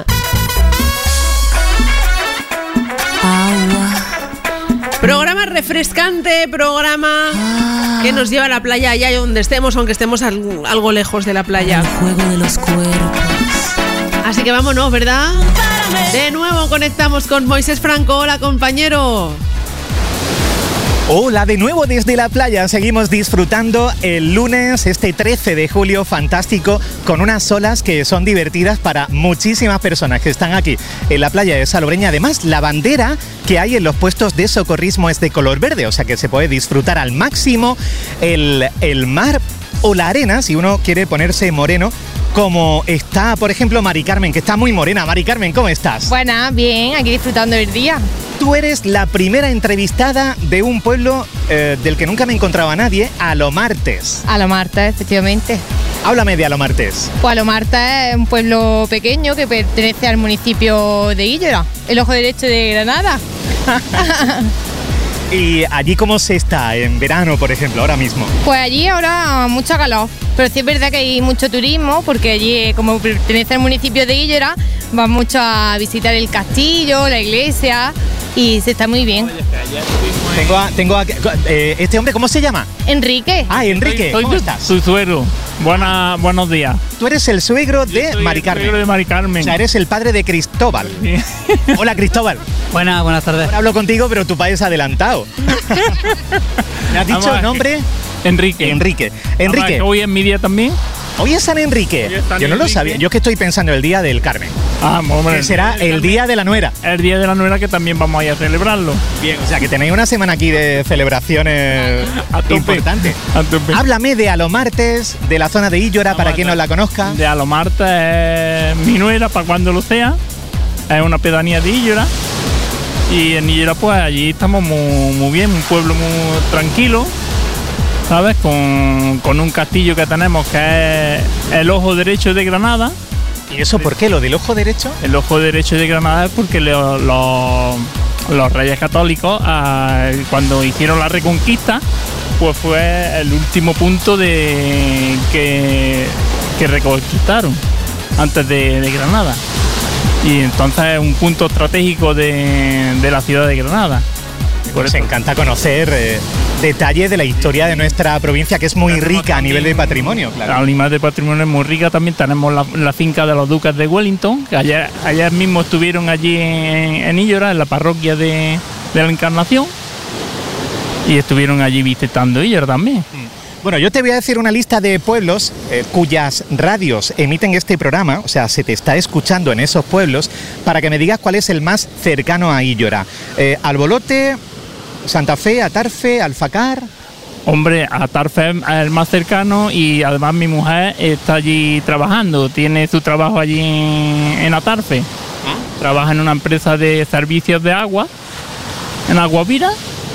Agua. Programa refrescante, programa ah. que nos lleva a la playa allá donde estemos, aunque estemos al, algo lejos de la playa. El juego de los cuerpos. Así que vámonos, ¿verdad? De nuevo conectamos con Moisés Franco. Hola, compañero. Hola de nuevo desde la playa. Seguimos disfrutando el lunes, este trece de julio, fantástico, con unas olas que son divertidas para muchísimas personas que están aquí en la playa de Salobreña. Además, la bandera que hay en los puestos de socorrismo es de color verde, o sea que se puede disfrutar al máximo el, el mar o la arena, si uno quiere ponerse moreno, como está, por ejemplo, Mari Carmen, que está muy morena. Mari Carmen, ¿cómo estás? Buena, bien, aquí disfrutando del día. Tú eres la primera entrevistada de un pueblo eh, del que nunca me encontraba nadie, Alomartes. Alomartes, efectivamente. Háblame de Alomartes. Pues Alomartes es un pueblo pequeño que pertenece al municipio de Illora, el ojo derecho de Granada. ¿Y allí cómo se está en verano, por ejemplo, ahora mismo? Pues allí ahora mucha calor, pero sí es verdad que hay mucho turismo, porque allí, como pertenece al municipio de Illora, van mucho a visitar el castillo, la iglesia, y se está muy bien. Tengo a, tengo a, eh, este hombre, ¿cómo se llama? Enrique. Ah, Enrique, soy, ¿cómo soy estás? Su suegro. Buena, buenos días. Tú eres el suegro de Mari Carmen. El suegro de Mari Carmen. O sea, eres el padre de Cristóbal. Sí. Hola, Cristóbal. Buenas, buenas tardes. Ahora hablo contigo, pero tu padre es adelantado. ¿Me has dicho Vamos, el nombre? Enrique. Enrique. Enrique. Vamos, hoy es mi día también. Hoy es San Enrique. Es San Yo no Enrique. lo sabía. Yo es que estoy pensando el día del Carmen. Ah, hombre, que será el día de la nuera. El día de la nuera, que también vamos a ir a celebrarlo. Bien, o sea que tenéis una semana aquí de celebraciones importantes. Háblame de Alomartes, de la zona de Illora, para quien no la conozca. De Alomartes es mi nuera, para cuando lo sea. Es una pedanía de Illora. Y en Illora, pues allí estamos muy, muy bien, un pueblo muy tranquilo, ¿sabes? Con, con un castillo que tenemos que es el ojo derecho de Granada. ¿Y eso por qué? ¿Lo del ojo derecho? El ojo derecho de Granada es porque lo, lo, los reyes católicos, ah, cuando hicieron la reconquista, pues fue el último punto de que, que reconquistaron antes de, de Granada. Y entonces es un punto estratégico de, de la ciudad de Granada. Pues nos encanta conocer eh, detalles de la historia de nuestra provincia, que es muy rica a nivel de patrimonio. Claro. A nivel de patrimonio es muy rica. También tenemos la, la finca de los duques de Wellington, que ayer, ayer mismo estuvieron allí en, en Illora, en la parroquia de, de la Encarnación, y estuvieron allí visitando Illora también. Bueno, yo te voy a decir una lista de pueblos eh, cuyas radios emiten este programa, o sea, se te está escuchando en esos pueblos, para que me digas cuál es el más cercano a Illora. Eh, Albolote, Santa Fe, Atarfe, Alfacar. Hombre, Atarfe es el más cercano, y además mi mujer está allí trabajando, tiene su trabajo allí en, en Atarfe. ¿Ah? Trabaja en una empresa de servicios de agua, en Aguavira.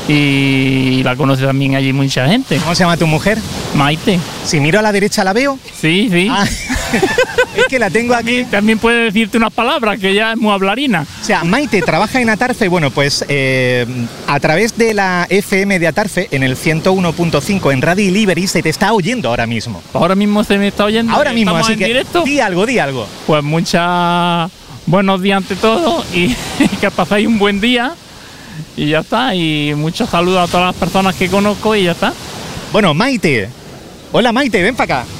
Y la conoce también allí mucha gente. ¿Cómo se llama tu mujer? Maite. Si miro a la derecha, ¿la veo? Sí, sí. Ah, es que la tengo aquí. También puede decirte unas palabras, que ya es muy hablarina. O sea, Maite trabaja en Atarfe. Bueno, pues eh, a través de la F M de Atarfe, en el ciento uno punto cinco, en Radio Liberty, se te está oyendo ahora mismo. Ahora mismo se me está oyendo. Ahora mismo, así en que directo. Di algo, di algo. Pues muchas buenos días ante todo, y que pasáis un buen día. Y ya está, y muchos saludos a todas las personas que conozco, y ya está. Bueno, Maite. Hola, Maite, ven para acá.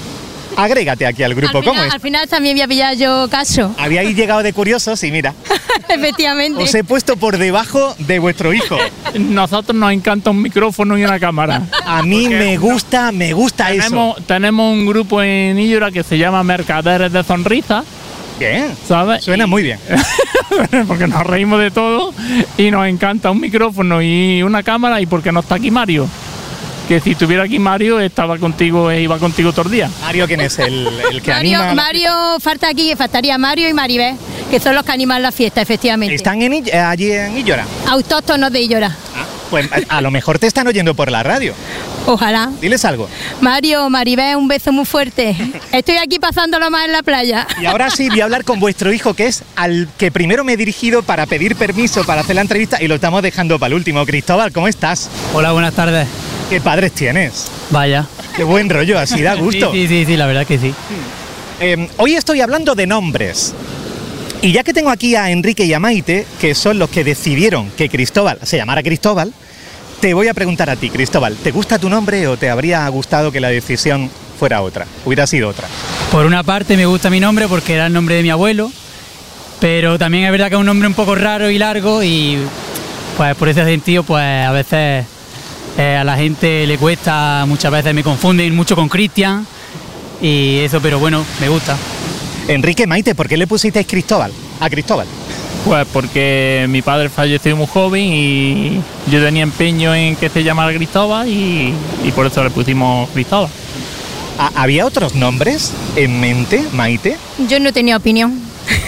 Agrégate aquí al grupo, al ¿cómo final, es? Al final también voy a pillar yo caso. Habíais llegado de curiosos y mira, Efectivamente. os he puesto por debajo de vuestro hijo. Nosotros nos encanta un micrófono y una cámara. A mí Porque me gusta, me gusta tenemos, eso. Tenemos un grupo en Illora que se llama Mercaderes de Sonrisa, Bien, ¿sabes? suena Y- muy bien. porque nos reímos de todo y nos encanta un micrófono y una cámara, y porque no está aquí Mario. Que si estuviera aquí Mario, estaba contigo e iba contigo todo el día. Mario, ¿quién es? El, el que Mario, anima. Mario falta aquí, faltaría Mario y Maribel, que son los que animan la fiesta, efectivamente. ¿Están en, Ill- allí en Illora? Autóctonos de Illora. Pues a, a lo mejor te están oyendo por la radio. Ojalá. Diles algo. Mario, Maribel, un beso muy fuerte. Estoy aquí pasándolo más en la playa. Y ahora sí voy a hablar con vuestro hijo, que es al que primero me he dirigido para pedir permiso para hacer la entrevista y lo estamos dejando para el último. Cristóbal, ¿cómo estás? Hola, buenas tardes. ¿Qué padres tienes? Vaya. Qué buen rollo, así da gusto. Sí, sí, sí, sí, la verdad que sí. Eh, hoy estoy hablando de nombres. Y ya que tengo aquí a Enrique y a Maite, que son los que decidieron que Cristóbal se llamara Cristóbal, te voy a preguntar a ti, Cristóbal, ¿te gusta tu nombre o te habría gustado que la decisión fuera otra, hubiera sido otra? Por una parte me gusta mi nombre porque era el nombre de mi abuelo, pero también es verdad que es un nombre un poco raro y largo y pues por ese sentido pues a veces eh, a la gente le cuesta, muchas veces me confunden mucho con Cristian y eso, pero bueno, me gusta. Enrique, Maite, ¿por qué le pusisteis Cristóbal a Cristóbal? Pues porque mi padre falleció muy joven y yo tenía empeño en que se llamara Cristóbal y, y por eso le pusimos Cristóbal. ¿Ha- ¿Había otros nombres en mente, Maite? Yo no tenía opinión.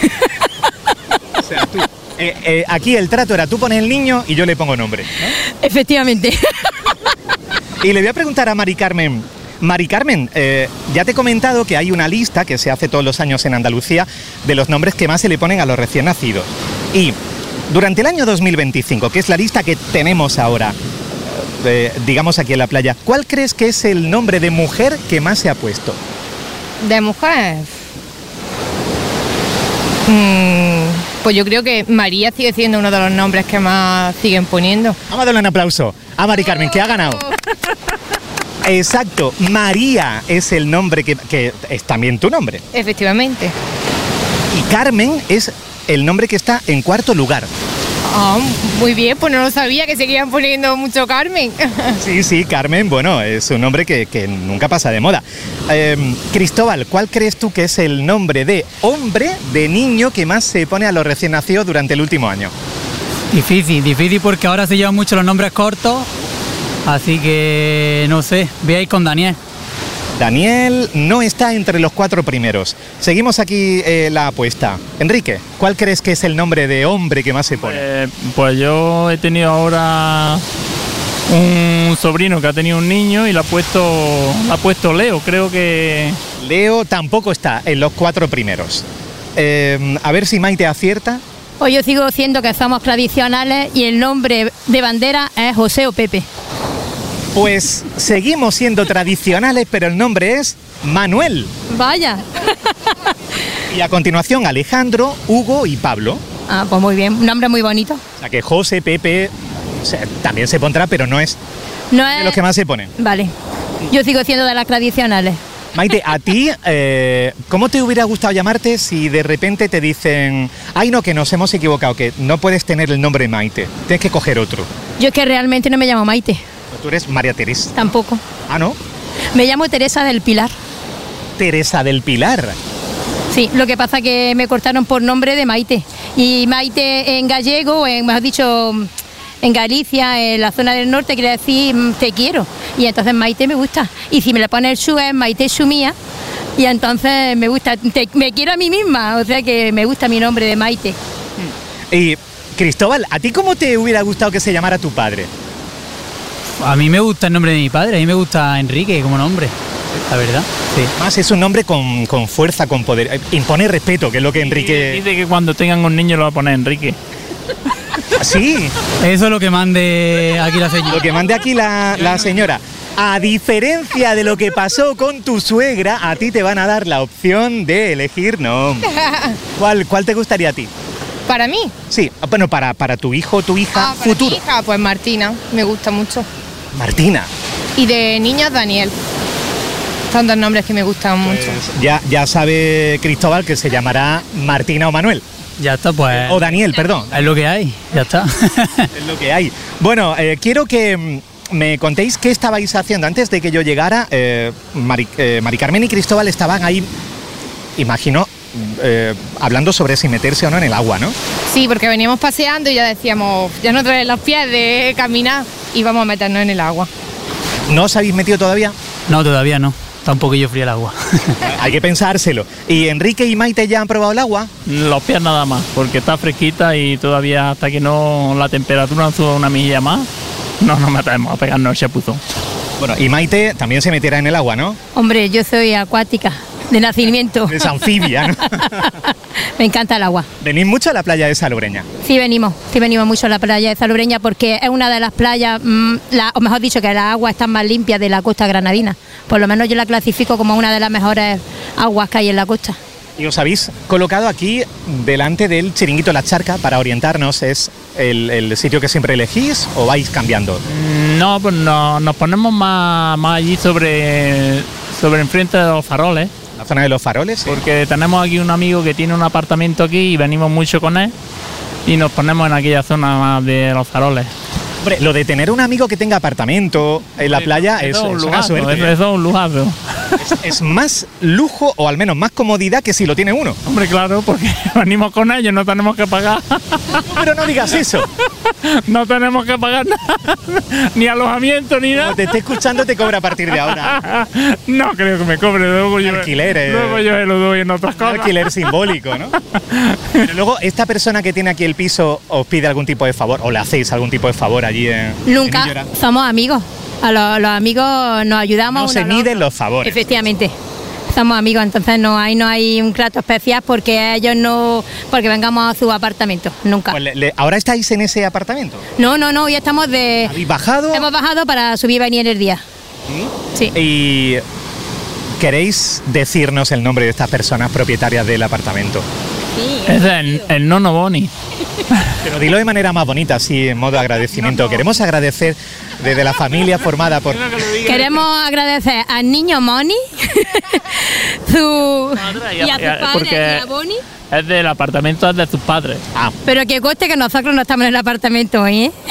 O sea, tú, eh, eh, aquí el trato era tú pones el niño y yo le pongo nombre, ¿no? Efectivamente. Y le voy a preguntar a Mari Carmen. Mari Carmen, eh, ya te he comentado que hay una lista que se hace todos los años en Andalucía de los nombres que más se le ponen a los recién nacidos. Y durante el año dos mil veinticinco, que es la lista que tenemos ahora, eh, digamos aquí en la playa, ¿cuál crees que es el nombre de mujer que más se ha puesto? De mujer. Mm, pues yo creo que María sigue siendo uno de los nombres que más siguen poniendo. Vamos a darle un aplauso a Mari Carmen, que ha ganado. Exacto, María es el nombre que, que es también tu nombre. Efectivamente. Y Carmen es el nombre que está en cuarto lugar. Ah, muy bien, pues no lo sabía que seguían poniendo mucho Carmen. Sí, sí, Carmen, bueno, es un nombre que, que nunca pasa de moda. Eh, Cristóbal, ¿cuál crees tú que es el nombre de hombre, de niño, que más se pone a los recién nacidos durante el último año? Difícil, difícil porque ahora se llevan mucho los nombres cortos, así que no sé, voy a ir con Daniel. Daniel no está entre los cuatro primeros. Seguimos aquí eh, la apuesta. Enrique, ¿cuál crees que es el nombre de hombre que más se pone? Eh, pues yo he tenido ahora un sobrino que ha tenido un niño y le ha puesto, le ha puesto Leo, creo que... Leo tampoco está en los cuatro primeros. Eh, a ver si Maite acierta. Pues yo sigo diciendo que somos tradicionales y el nombre de bandera es José o Pepe. Pues seguimos siendo tradicionales, pero el nombre es Manuel. Vaya. Y a continuación Alejandro, Hugo y Pablo. Ah, pues muy bien, un nombre muy bonito. O sea que José, Pepe, o sea, también se pondrá, pero no es No de es... los que más se ponen. Vale, yo sigo siendo de las tradicionales. Maite, a ti, eh, ¿cómo te hubiera gustado llamarte si de repente te dicen, ay no, que nos hemos equivocado, que no puedes tener el nombre Maite, tienes que coger otro? Yo es que realmente no me llamo Maite, Tú eres María Teresa. tampoco. Ah, ¿no? Me llamo Teresa del Pilar. Teresa del Pilar. Sí, lo que pasa que me cortaron por nombre de Maite. Y Maite en gallego, en, mejor dicho, en Galicia, en la zona del norte, quiere decir mm, te quiero. Y entonces Maite me gusta. Y si me le pone el su es Maite su mía. Y entonces me gusta, te- me quiero a mí misma. O sea que me gusta mi nombre de Maite. Y Cristóbal, ¿a ti cómo te hubiera gustado que se llamara tu padre? A mí me gusta el nombre de mi padre, a mí me gusta Enrique como nombre, la verdad, sí. Más es un nombre con, con fuerza, con poder. Eh, Impone respeto, que es lo que Enrique... Dice que cuando tengan un niño lo va a poner Enrique. Sí, Eso es lo que mande aquí la señora. lo que mande aquí la, la señora. A diferencia de lo que pasó con tu suegra, a ti te van a dar la opción de elegir nombre. ¿Cuál, cuál te gustaría a ti? Para mí. Sí, bueno, para, para tu hijo o tu hija Ah, para futuro. mi hija, pues Martina, me gusta mucho. Martina. Y de niños, Daniel. Son dos nombres que me gustan mucho. Ya, ya sabe Cristóbal que se llamará Martina o Manuel. Ya está, pues. O Daniel, perdón. Es lo que hay, ya está. Es lo que hay. Bueno, eh, quiero que mm, me contéis qué estabais haciendo antes de que yo llegara. Eh, Mari, eh, Mari Carmen y Cristóbal estaban ahí, imagino, eh, hablando sobre si meterse o no en el agua, ¿no? Sí, porque veníamos paseando y ya decíamos, ya no traen los pies de caminar y vamos a meternos en el agua. ¿No os habéis metido todavía? No, todavía no. Está un poquillo fría el agua. Hay que pensárselo. ¿Y Enrique y Maite ya han probado el agua? Los pies nada más, porque está fresquita y todavía hasta que no la temperatura no suba una milla más, no nos metemos a pegarnos el chapuzón. Bueno, y Maite también se meterá en el agua, ¿no? Hombre, yo soy acuática, de nacimiento. Es anfibia, ¿no? Me encanta el agua. ¿Venís mucho a la playa de Salobreña? Sí venimos, sí venimos mucho a la playa de Salobreña porque es una de las playas, mmm, la, o mejor dicho, que las aguas están más limpias de la costa granadina. Por lo menos yo la clasifico como una de las mejores aguas que hay en la costa. Y os habéis colocado aquí delante del chiringuito La Charca para orientarnos. ¿Es el, el sitio que siempre elegís o vais cambiando? No, pues no, nos ponemos más, más allí sobre, sobre enfrente de los faroles. ¿La zona de los faroles? Sí. Porque tenemos aquí un amigo que tiene un apartamento aquí y venimos mucho con él y nos ponemos en aquella zona más de los faroles. Hombre, lo de tener un amigo que tenga apartamento en la playa es, es, es un es lujazo, una suerte. Es, es un lujazo. Es, es más lujo o al menos más comodidad que si lo tiene uno. Hombre, claro, porque venimos con ellos, no tenemos que pagar. Pero no digas eso. No tenemos que pagar nada, ni alojamiento ni nada. Como te esté escuchando te cobra a partir de ahora. No creo que me cobre, luego yo, alquiler, eh. luego yo se lo doy en otras cosas. Un alquiler simbólico, ¿no? Pero luego, ¿esta persona que tiene aquí el piso os pide algún tipo de favor o le hacéis algún tipo de favor allí en Nunca, en somos amigos. A los, los amigos nos ayudamos. No se miden los favores. Efectivamente. Somos amigos, entonces no hay no hay un trato especial porque ellos no, porque vengamos a su apartamento, nunca. Pues le, le, ¿Ahora estáis en ese apartamento? No, no, no, ya estamos de... ¿Habéis bajado? Hemos bajado para subir y venir el día. ¿Sí? Sí. ¿Y queréis decirnos el nombre de estas personas propietarias del apartamento? Sí. Es el, el Nono Boni. Pero dilo de manera más bonita, así en modo agradecimiento. Queremos agradecer desde la familia formada por... Queremos agradecer al niño Moni, su... y a su padre, y a Boni. Es del apartamento, es de sus padres. Ah. Pero que conste que nosotros no estamos en el apartamento hoy, ¿eh?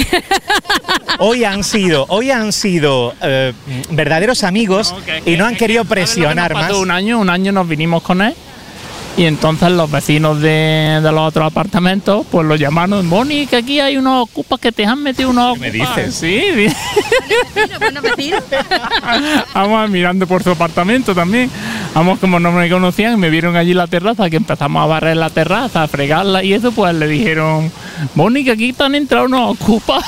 Hoy han sido, hoy han sido eh, verdaderos amigos no, que, que, y no han que, querido presionar más. Un año, un año nos vinimos con él. Y entonces los vecinos de, de los otros apartamentos pues lo llamaron, Boni, que aquí hay unos ocupas que te han metido unos ocupas. ¿Me dices? Sí. Buenos vecinos. Vamos mirando por su apartamento también. Vamos, como no me conocían, me vieron allí en la terraza, que empezamos a barrer la terraza, a fregarla y eso, pues le dijeron, Boni, que aquí están entrando unos ocupas.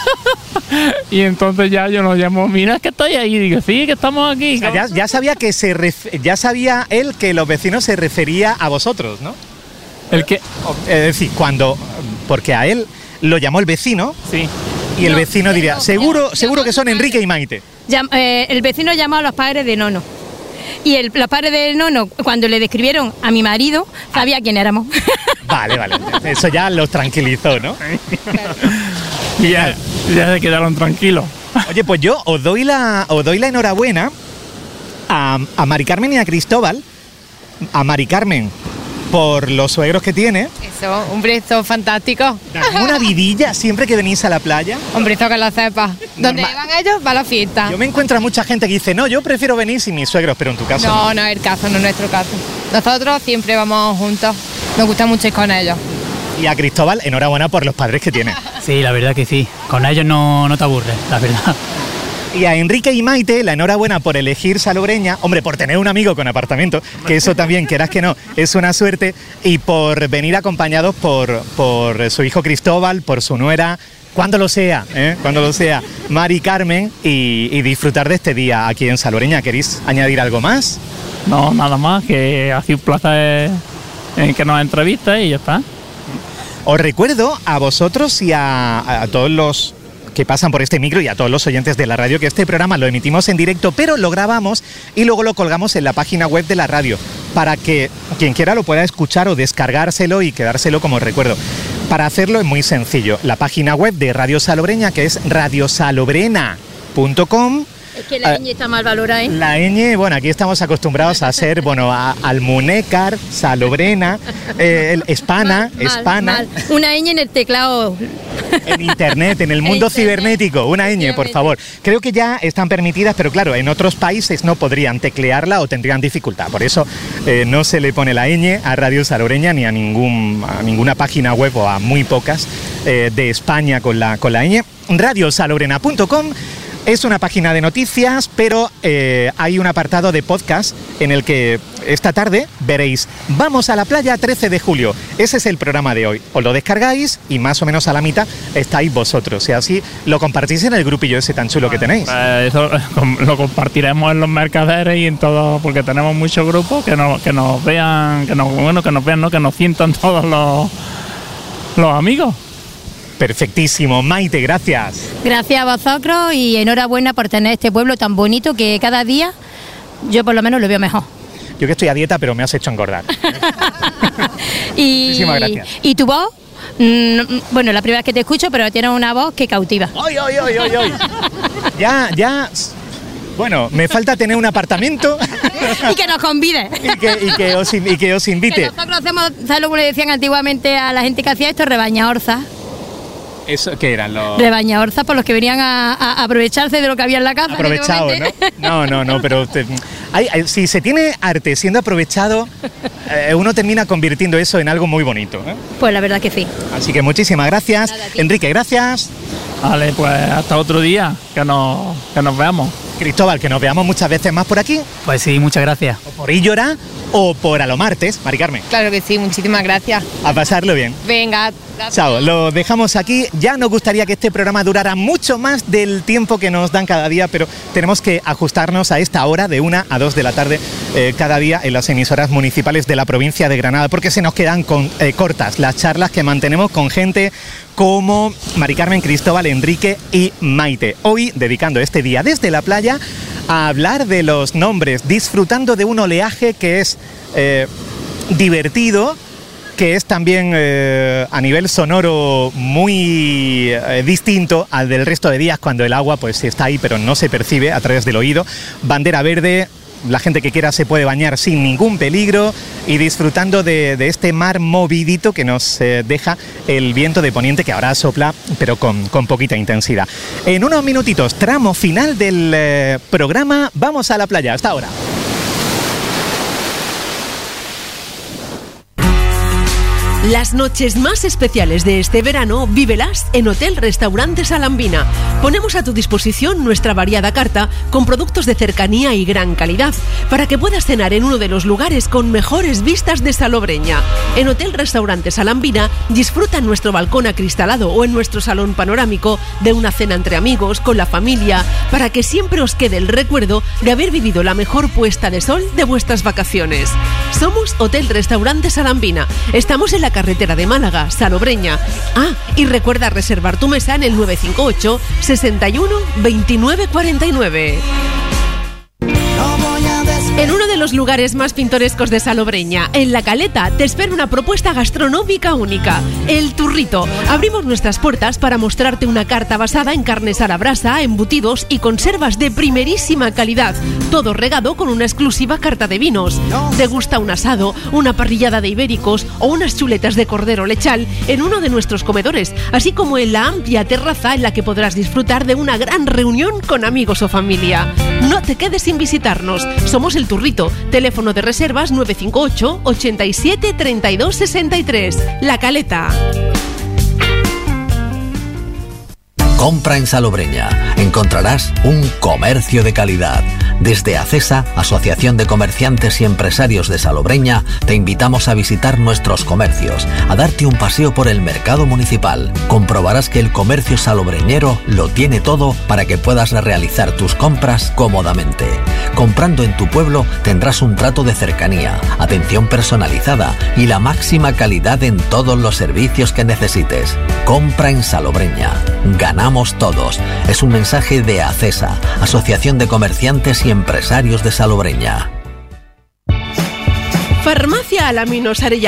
Y entonces ya yo nos llamo, mira, es que estoy ahí. Y digo, sí, que estamos aquí. O sea, ya, ya sabía que se ref... ya sabía él que los vecinos se refería a vosotros, ¿no? ¿El qué? Es decir, cuando... Porque a él lo llamó el vecino. Sí. Y el no, vecino diría, no, seguro, no, seguro que son Enrique y Maite. Llam, eh, el vecino llamó a los padres de Nono. Y el, los padres de Nono, cuando le describieron a mi marido, sabía quién éramos. Vale, vale. Eso ya los tranquilizó, ¿no? Claro. Y ya, ya se quedaron tranquilos. Oye, pues yo os doy la, os doy la enhorabuena a, a Mari Carmen y a Cristóbal. A Mari Carmen por los suegros que tiene. Eso, hombre, eso es fantástico. ¿Una vidilla siempre que venís a la playa? Hombre, eso que lo sepas. Donde van ellos, va la fiesta. Yo me encuentro a mucha gente que dice, no, yo prefiero venir sin mis suegros, pero en tu caso no. No, no es el caso, no es nuestro caso. Nosotros siempre vamos juntos. Nos gusta mucho ir con ellos. Y a Cristóbal, enhorabuena por los padres que tiene. Sí, la verdad que sí. Con ellos no, no te aburres, la verdad. Y a Enrique y Maite, la enhorabuena por elegir Salobreña, hombre, por tener un amigo con apartamento, que eso también, quieras que no, es una suerte, y por venir acompañados por, por su hijo Cristóbal, por su nuera, cuando lo sea, ¿eh? cuando lo sea, Mari Carmen, y, y disfrutar de este día aquí en Salobreña. ¿Queréis añadir algo más? No, nada más, que ha sido un placer en que nos entrevistes y ya está. Os recuerdo a vosotros y a, a todos los que pasan por este micro y a todos los oyentes de la radio que este programa lo emitimos en directo, pero lo grabamos y luego lo colgamos en la página web de la radio para que quien quiera lo pueda escuchar o descargárselo y quedárselo como recuerdo. Para hacerlo es muy sencillo. La página web de Radio Salobreña, que es radio salobrena punto com. Es que la ñ está mal valorada, ¿eh? La ñ, bueno, aquí estamos acostumbrados a ser, bueno, a Almunécar, Salobrena, eh, el, Espana, Mal, Espana. mal. Una ñ en el teclado. En internet, en el mundo cibernético, una ñ, por favor. Creo que ya están permitidas, pero claro, en otros países no podrían teclearla o tendrían dificultad. Por eso eh, no se le pone la ñ a Radio Salobreña ni a, ningún, a ninguna página web o a muy pocas eh, de España con la, con la ñ. radio salobrena punto com. Es una página de noticias, pero eh, hay un apartado de podcast en el que esta tarde veréis Vamos a la playa trece de julio. Ese es el programa de hoy. Os lo descargáis y más o menos a la mitad estáis vosotros. Y así lo compartís en el grupillo ese tan chulo que tenéis. Pues eso lo compartiremos en los mercaderes y en todo, porque tenemos muchos grupos que nos, que nos vean, que nos, bueno, que nos vean, ¿no? Que nos sientan todos los, los amigos. Perfectísimo. Maite, gracias. Gracias a vosotros y enhorabuena por tener este pueblo tan bonito que cada día yo por lo menos lo veo mejor. Yo que estoy a dieta, pero me has hecho engordar. y, Muchísimas gracias. ¿Y tu voz? Mm, bueno, la primera vez que te escucho, pero tienes una voz que cautiva. ¡Ay, ay, ay, ay, ay! Ya, ya... Bueno, me falta tener un apartamento. Y que nos convide. y, que, y, que os, y que os invite. Que nosotros hacemos, ¿sabes lo que le decían antiguamente a la gente que hacía esto? Rebañaorzas. ¿Eso qué eran los...? Rebañaorzas por los que venían a, a aprovecharse de lo que había en la casa. Aprovechado, ¿no? No, no, no, pero te, hay, hay, si se tiene arte siendo aprovechado, eh, uno termina convirtiendo eso en algo muy bonito, ¿eh? Pues la verdad que sí. Así que muchísimas gracias. Nada, Enrique, gracias. Vale, pues hasta otro día, que nos, que nos veamos. Cristóbal, que nos veamos muchas veces más por aquí. Pues sí, muchas gracias. O por Illora o por A lo Martes, Mari Carmen. Claro que sí, muchísimas gracias. A pasarlo bien. Venga. Chao, lo dejamos aquí. Ya nos gustaría que este programa durara mucho más del tiempo que nos dan cada día, pero tenemos que ajustarnos a esta hora de una a dos de la tarde eh, cada día en las emisoras municipales de la provincia de Granada, porque se nos quedan con, eh, cortas las charlas que mantenemos con gente como Mari Carmen, Cristóbal, Enrique y Maite. Hoy dedicando este día desde la playa a hablar de los nombres, disfrutando de un oleaje que es eh, divertido, que es también eh, a nivel sonoro muy eh, distinto al del resto de días, cuando el agua pues está ahí pero no se percibe a través del oído. Bandera verde, la gente que quiera se puede bañar sin ningún peligro y disfrutando de, de este mar movidito que nos eh, deja el viento de poniente, que ahora sopla pero con, con poquita intensidad. En unos minutitos, tramo final del eh, programa, vamos a la playa. Hasta ahora. Las noches más especiales de este verano, vívelas en Hotel Restaurante Salambina. Ponemos a tu disposición nuestra variada carta con productos de cercanía y gran calidad para que puedas cenar en uno de los lugares con mejores vistas de Salobreña. En Hotel Restaurante Salambina disfruta en nuestro balcón acristalado o en nuestro salón panorámico de una cena entre amigos, con la familia, para que siempre os quede el recuerdo de haber vivido la mejor puesta de sol de vuestras vacaciones. Somos Hotel Restaurante Salambina. Estamos en la carretera de Málaga, Salobreña. Ah, y recuerda reservar tu mesa en el nueve cinco ocho, sesenta y uno, veintinueve cuarenta y nueve. En uno de los lugares más pintorescos de Salobreña, en La Caleta, te espera una propuesta gastronómica única, El Turrito. Abrimos nuestras puertas para mostrarte una carta basada en carnes a la brasa, embutidos y conservas de primerísima calidad, todo regado con una exclusiva carta de vinos. ¿Te gusta un asado, una parrillada de ibéricos o unas chuletas de cordero lechal en uno de nuestros comedores, así como en la amplia terraza en la que podrás disfrutar de una gran reunión con amigos o familia? No te quedes sin visitarnos. Somos El Turrito. Teléfono de reservas nueve cinco ocho, ochenta y siete, treinta y dos, sesenta y tres. La Caleta. Compra en Salobreña. Encontrarás un comercio de calidad. Desde ACESA, Asociación de Comerciantes y Empresarios de Salobreña, te invitamos a visitar nuestros comercios, a darte un paseo por el mercado municipal. Comprobarás que el comercio salobreñero lo tiene todo para que puedas realizar tus compras cómodamente. Comprando en tu pueblo tendrás un trato de cercanía, atención personalizada y la máxima calidad en todos los servicios que necesites. Compra en Salobreña. Ganamos todos. Es un mensaje de ACESA, Asociación de Comerciantes y Empresarios de Salobreña. Farmacia Alaminos Arellano,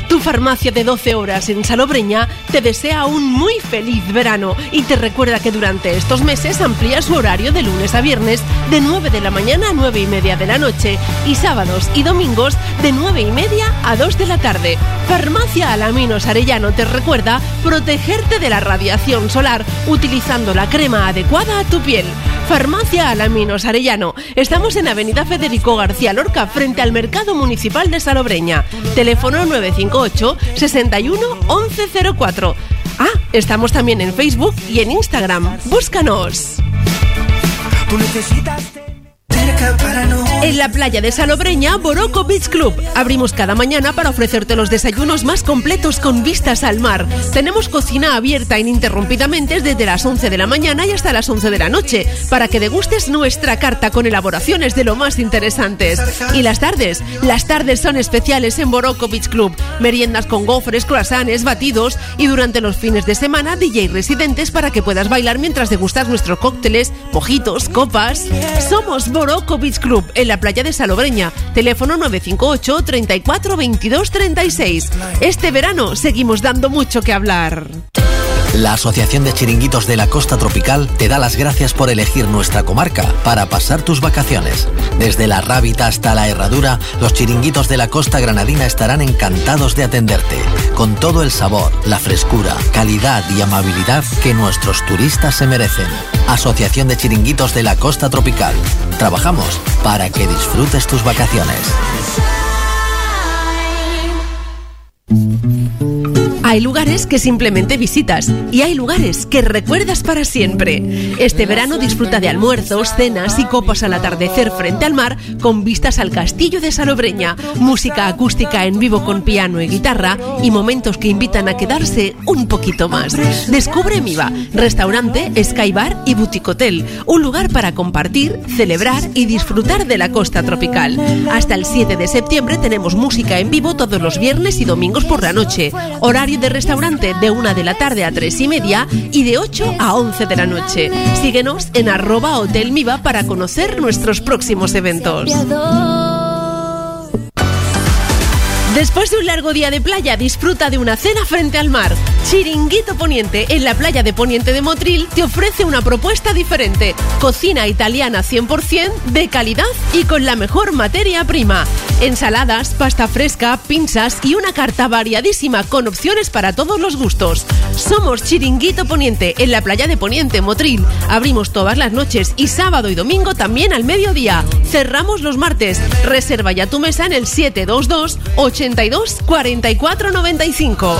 Tu farmacia de doce horas en Salobreña te desea un muy feliz verano y te recuerda que durante estos meses amplía su horario de lunes a viernes de nueve de la mañana a nueve y media de la noche y sábados y domingos de nueve y media a dos de la tarde. Farmacia Alaminos Arellano te recuerda protegerte de la radiación solar utilizando la crema adecuada a tu piel. Farmacia Alaminos Arellano. Estamos en Avenida Federico García Lorca, frente al Mercado Municipal de Salobreña. Teléfono nueve cinco ocho, sesenta y uno, once cero cuatro. Ah, estamos también en Facebook y en Instagram. ¡Búscanos! Tú necesitas... En la playa de Salobreña, Boroco Beach Club. Abrimos cada mañana para ofrecerte los desayunos más completos con vistas al mar. Tenemos cocina abierta ininterrumpidamente desde las once de la mañana y hasta las once de la noche, para que degustes nuestra carta con elaboraciones de lo más interesantes. Y las tardes, las tardes son especiales en Boroco Beach Club. Meriendas con gofres, croissants, batidos y durante los fines de semana D J residentes para que puedas bailar mientras degustas nuestros cócteles, mojitos, copas. Somos Boroco Beach Club en la playa de Salobreña. Teléfono nueve cinco ocho, treinta y cuatro, veintidós, treinta y seis. Este verano seguimos dando mucho que hablar. La Asociación de Chiringuitos de la Costa Tropical te da las gracias por elegir nuestra comarca para pasar tus vacaciones. Desde la Rábita hasta la Herradura, los chiringuitos de la costa granadina estarán encantados de atenderte, con todo el sabor, la frescura, calidad y amabilidad que nuestros turistas se merecen. Asociación de Chiringuitos de la Costa Tropical. Trabajamos para que disfrutes tus vacaciones. Hay lugares que simplemente visitas y hay lugares que recuerdas para siempre. Este verano disfruta de almuerzos, cenas y copas al atardecer frente al mar con vistas al castillo de Salobreña, música acústica en vivo con piano y guitarra y momentos que invitan a quedarse un poquito más. Descubre Miva, restaurante, Sky Bar y Boutique Hotel, un lugar para compartir, celebrar y disfrutar de la costa tropical. Hasta el siete de septiembre tenemos música en vivo todos los viernes y domingos por la noche. Horario de restaurante de una de la tarde a tres y media y de ocho a once de la noche. Síguenos en arroba Hotel Miva para conocer nuestros próximos eventos. Después de un largo día de playa, disfruta de una cena frente al mar. Chiringuito Poniente, en la playa de Poniente de Motril, te ofrece una propuesta diferente. Cocina italiana cien por ciento, de calidad y con la mejor materia prima. Ensaladas, pasta fresca, pinzas y una carta variadísima con opciones para todos los gustos. Somos Chiringuito Poniente, en la playa de Poniente, Motril. Abrimos todas las noches y sábado y domingo también al mediodía. Cerramos los martes. Reserva ya tu mesa en el siete dos dos, ochenta y dos, cuarenta y cuatro, noventa y cinco.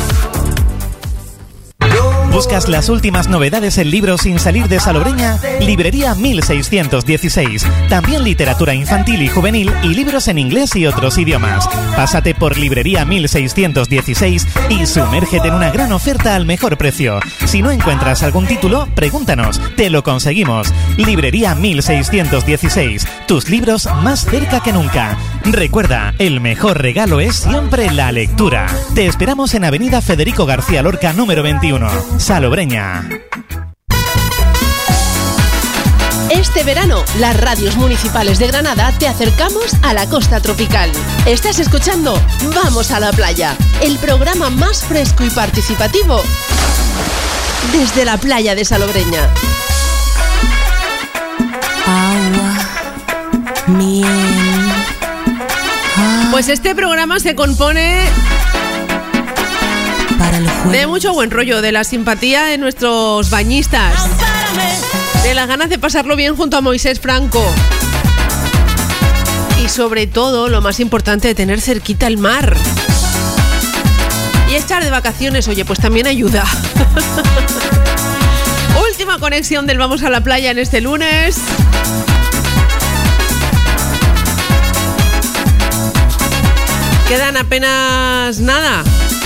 ¿Buscas las últimas novedades en libros sin salir de Salobreña? Librería mil seiscientos dieciséis. También literatura infantil y juvenil y libros en inglés y otros idiomas. Pásate por Librería mil seiscientos dieciséis y sumérgete en una gran oferta al mejor precio. Si no encuentras algún título, pregúntanos, te lo conseguimos. Librería mil seiscientos dieciséis. Tus libros más cerca que nunca. Recuerda, el mejor regalo es siempre la lectura. Te esperamos en Avenida Federico García Lorca, número veintiuno. Salobreña. Este verano, las radios municipales de Granada te acercamos a la costa tropical. Estás escuchando Vamos a la Playa, el programa más fresco y participativo desde la playa de Salobreña. Agua, miel. Pues este programa se compone de mucho buen rollo, de la simpatía de nuestros bañistas, de las ganas de pasarlo bien junto a Moisés Franco y sobre todo, lo más importante, de tener cerquita el mar. Y estar de vacaciones, oye, pues también ayuda. Última conexión del Vamos a la Playa en este lunes. Quedan apenas nada.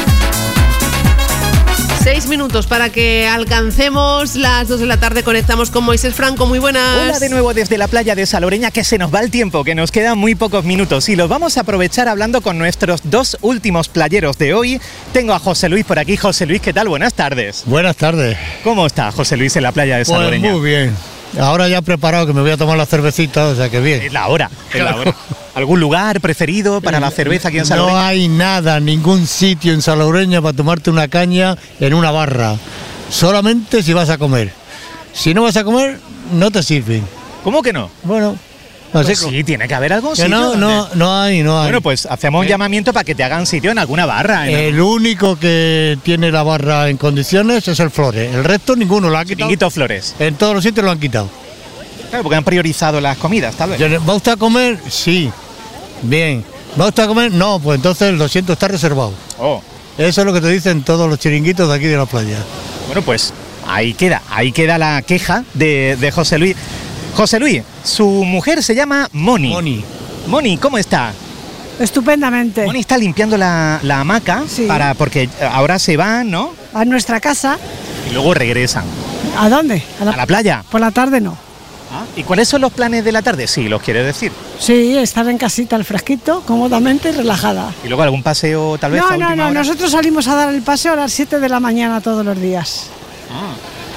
Seis minutos para que alcancemos las dos de la tarde. Conectamos con Moisés Franco. Muy buenas. Hola de nuevo desde la playa de Salobreña, que se nos va el tiempo, que nos quedan muy pocos minutos y los vamos a aprovechar hablando con nuestros dos últimos playeros de hoy. Tengo a José Luis por aquí. José Luis, ¿qué tal? Buenas tardes. Buenas tardes. ¿Cómo está José Luis en la playa de Salobreña? Pues muy bien. Ahora ya preparado que me voy a tomar la cervecita, o sea que bien. Es la hora, es claro. la hora. ¿Algún lugar preferido para la cerveza aquí en Salobreña? No hay nada, ningún sitio en Salobreña para tomarte una caña en una barra. Solamente si vas a comer. Si no vas a comer, no te sirven. ¿Cómo que no? Bueno, no sé. Pues sí, tiene que haber algún que sitio. No, donde... no, no hay, no hay. Bueno, pues hacemos un llamamiento para que te hagan sitio en alguna barra. ¿eh? El único que tiene la barra en condiciones es el Flores. El resto ninguno lo ha quitado. Chiringuito Flores. En todos los sitios lo han quitado. Claro, porque han priorizado las comidas, tal vez. ¿Va usted a comer? Sí. Bien. ¿Va usted a comer? No, pues entonces lo siento, está reservado. Oh. Eso es lo que te dicen todos los chiringuitos de aquí de la playa. Bueno, pues ahí queda, ahí queda la queja de, de José Luis. José Luis, su mujer se llama Moni. Moni. Moni, ¿cómo está? Estupendamente. Moni está limpiando la, la hamaca, sí. para, porque ahora se van, ¿no? A nuestra casa. Y luego regresan. ¿A dónde? ¿A la, ¿A la playa? Por la tarde no. ¿Ah? ¿Y cuáles son los planes de la tarde? Sí, los quiere decir. Sí, estar en casita al fresquito, cómodamente y relajada. ¿Y luego algún paseo tal vez? No, a no, última no, hora? Nosotros salimos a dar el paseo a las siete de la mañana todos los días. Ah.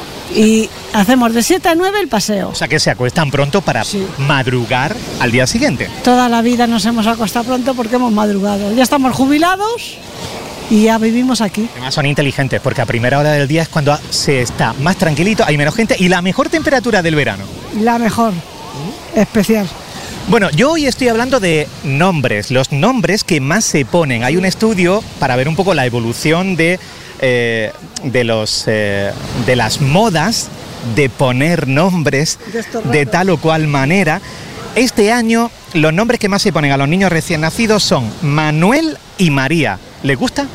Y hacemos de siete a nueve el paseo. O sea que se acuestan pronto para sí. madrugar al día siguiente. Toda la vida nos hemos acostado pronto porque hemos madrugado. Ya estamos jubilados y ya vivimos aquí. Además son inteligentes porque a primera hora del día es cuando se está más tranquilito, hay menos gente y la mejor temperatura del verano. La mejor, ¿Mm? especial. Bueno, yo hoy estoy hablando de nombres, los nombres que más se ponen. Hay un estudio para ver un poco la evolución de... Eh, de los eh, de las modas de poner nombres de, de tal o cual manera. Este año los nombres que más se ponen a los niños recién nacidos son Manuel y María. ¿Les gusta?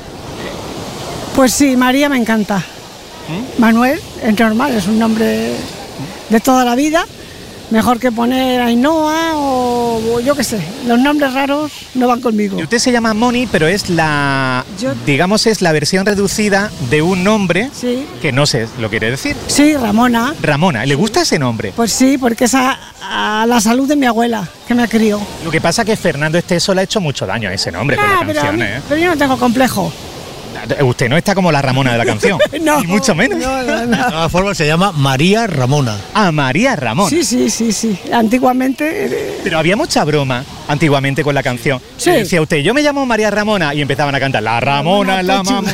Pues sí, María me encanta. ¿Mm? Manuel es normal, es un nombre de toda la vida. Mejor que poner Ainhoa o, o yo qué sé, los nombres raros no van conmigo. Y usted se llama Moni, pero es la, yo... digamos, es la versión reducida de un nombre sí. que no sé lo quiere decir. Sí, Ramona. Ramona, ¿le gusta ese nombre? Pues sí, porque es a, a la salud de mi abuela, que me crió. Lo que pasa es que Fernando Esteso le ha hecho mucho daño a ese nombre ah, con la pero canción, mí, ¿eh? Pero yo no tengo complejo. Usted no está como la Ramona de la canción. No. Ni mucho menos. No, no, no. De todas formas se llama María Ramona. Ah, María Ramona. Sí, sí, sí, sí. Antiguamente... Eh... Pero había mucha broma antiguamente con la canción. Sí. Decía usted, yo me llamo María Ramona y empezaban a cantar La Ramona, la mamona.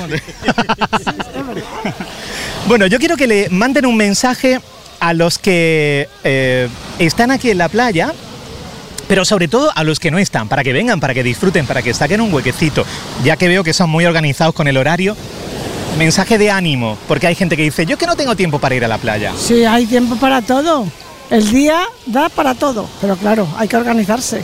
Bueno, yo quiero que le manden un mensaje a los que eh, están aquí en la playa, pero sobre todo a los que no están, para que vengan, para que disfruten, para que saquen un huequecito, ya que veo que son muy organizados con el horario. Mensaje de ánimo, porque hay gente que dice, yo es que no tengo tiempo para ir a la playa. Sí, hay tiempo para todo. El día da para todo, pero claro, hay que organizarse.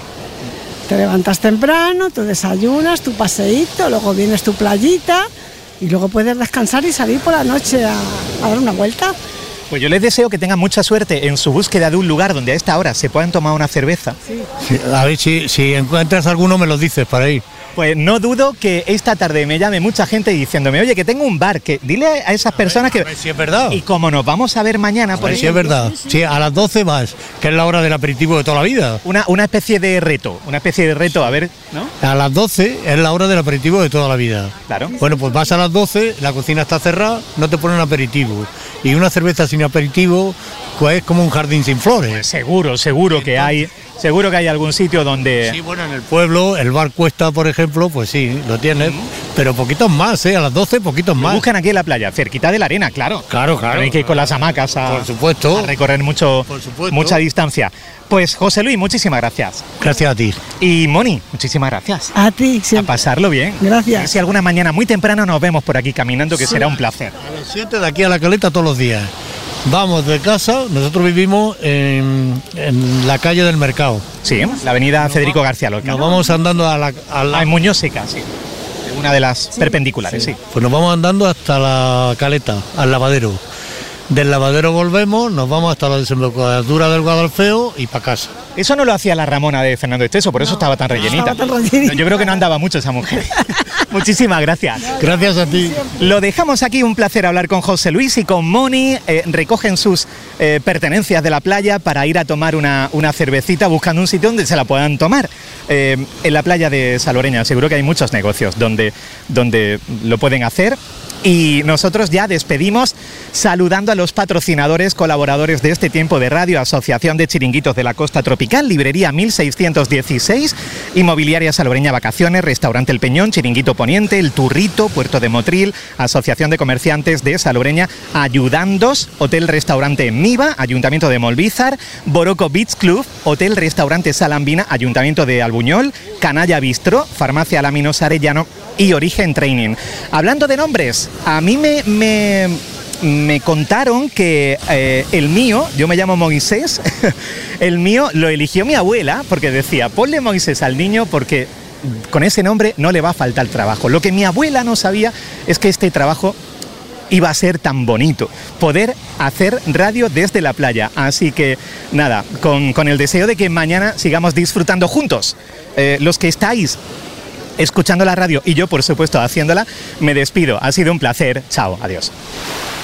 Te levantas temprano, tú desayunas, tu paseíto, luego vienes tu playita y luego puedes descansar y salir por la noche a, a dar una vuelta. Pues yo les deseo que tengan mucha suerte en su búsqueda de un lugar donde a esta hora se puedan tomar una cerveza. Sí. Sí, a ver si, si encuentras alguno me lo dices para ir. Pues no dudo que esta tarde me llame mucha gente diciéndome, oye, que tengo un bar, que dile a esas personas a ver, que... A ver si es verdad. Y como nos vamos a ver mañana... A por ver si es verdad. Sí, sí. sí, a las doce vas, que es la hora del aperitivo de toda la vida. Una, una especie de reto, una especie de reto, a ver, ¿no? A las doce es la hora del aperitivo de toda la vida. Claro. Bueno, pues vas a las doce, la cocina está cerrada, no te ponen aperitivo. Y una cerveza sin aperitivo, pues es como un jardín sin flores. Pues seguro, seguro Entonces, que hay... Seguro que hay algún sitio donde... Sí, bueno, en el pueblo, el bar Cuesta, por ejemplo, pues sí, lo tienes, uh-huh. pero poquitos más, ¿eh? A las doce, poquitos más. Lo buscan aquí en la playa, cerquita de la arena, claro. Claro, claro. Hay que ir con las hamacas a, por supuesto. a recorrer mucho, por supuesto. mucha distancia. Pues, José Luis, muchísimas gracias. Gracias a ti. Y, Moni, muchísimas gracias. A ti, siempre. A pasarlo bien. Gracias. A ver si alguna mañana muy temprano nos vemos por aquí caminando, que sí. será un placer. A las siete de aquí a la Caleta todos los días. Vamos de casa, nosotros vivimos en, en la calle del Mercado. Sí, la avenida nos Federico va, García Lorca. Nos vamos andando a la... A la... Ah, en Muñoz Seca, sí. Una de las sí, perpendiculares, sí. sí. Pues nos vamos andando hasta la Caleta, al lavadero. Del lavadero volvemos, nos vamos hasta la desembocadura del Guadalfeo y para casa. Eso no lo hacía la Ramona de Fernando Esteso, por eso no, estaba tan rellenita. Estaba tan rellenita. Yo creo que no andaba mucho esa mujer. Muchísimas gracias. Gracias a ti. Lo dejamos aquí, un placer hablar con José Luis y con Moni. Eh, recogen sus eh, pertenencias de la playa para ir a tomar una, una cervecita, buscando un sitio donde se la puedan tomar. Eh, en la playa de Salobreña seguro que hay muchos negocios donde, donde lo pueden hacer. Y nosotros ya despedimos saludando a los patrocinadores, colaboradores de este tiempo de radio: Asociación de Chiringuitos de la Costa Tropical, Librería mil seiscientos dieciséis, Inmobiliaria Salobreña Vacaciones, Restaurante El Peñón, Chiringuito Poniente, El Turrito, Puerto de Motril, Asociación de Comerciantes de Salobreña, Ayudandos, Hotel Restaurante Miva, Ayuntamiento de Molvízar, Boroco Beach Club, Hotel Restaurante Salambina, Ayuntamiento de Albuñol, Canalla Bistro, Farmacia Laminos Arellano y Origen Training. Hablando de nombres, a mí me, me, me contaron que eh, el mío, yo me llamo Moisés, el mío lo eligió mi abuela porque decía, ponle Moisés al niño porque con ese nombre no le va a faltar trabajo. Lo que mi abuela no sabía es que este trabajo iba a ser tan bonito, poder hacer radio desde la playa. Así que nada, con, con el deseo de que mañana sigamos disfrutando juntos. Eh, los que estáis escuchando la radio y yo, por supuesto, haciéndola, me despido. Ha sido un placer. Chao, adiós.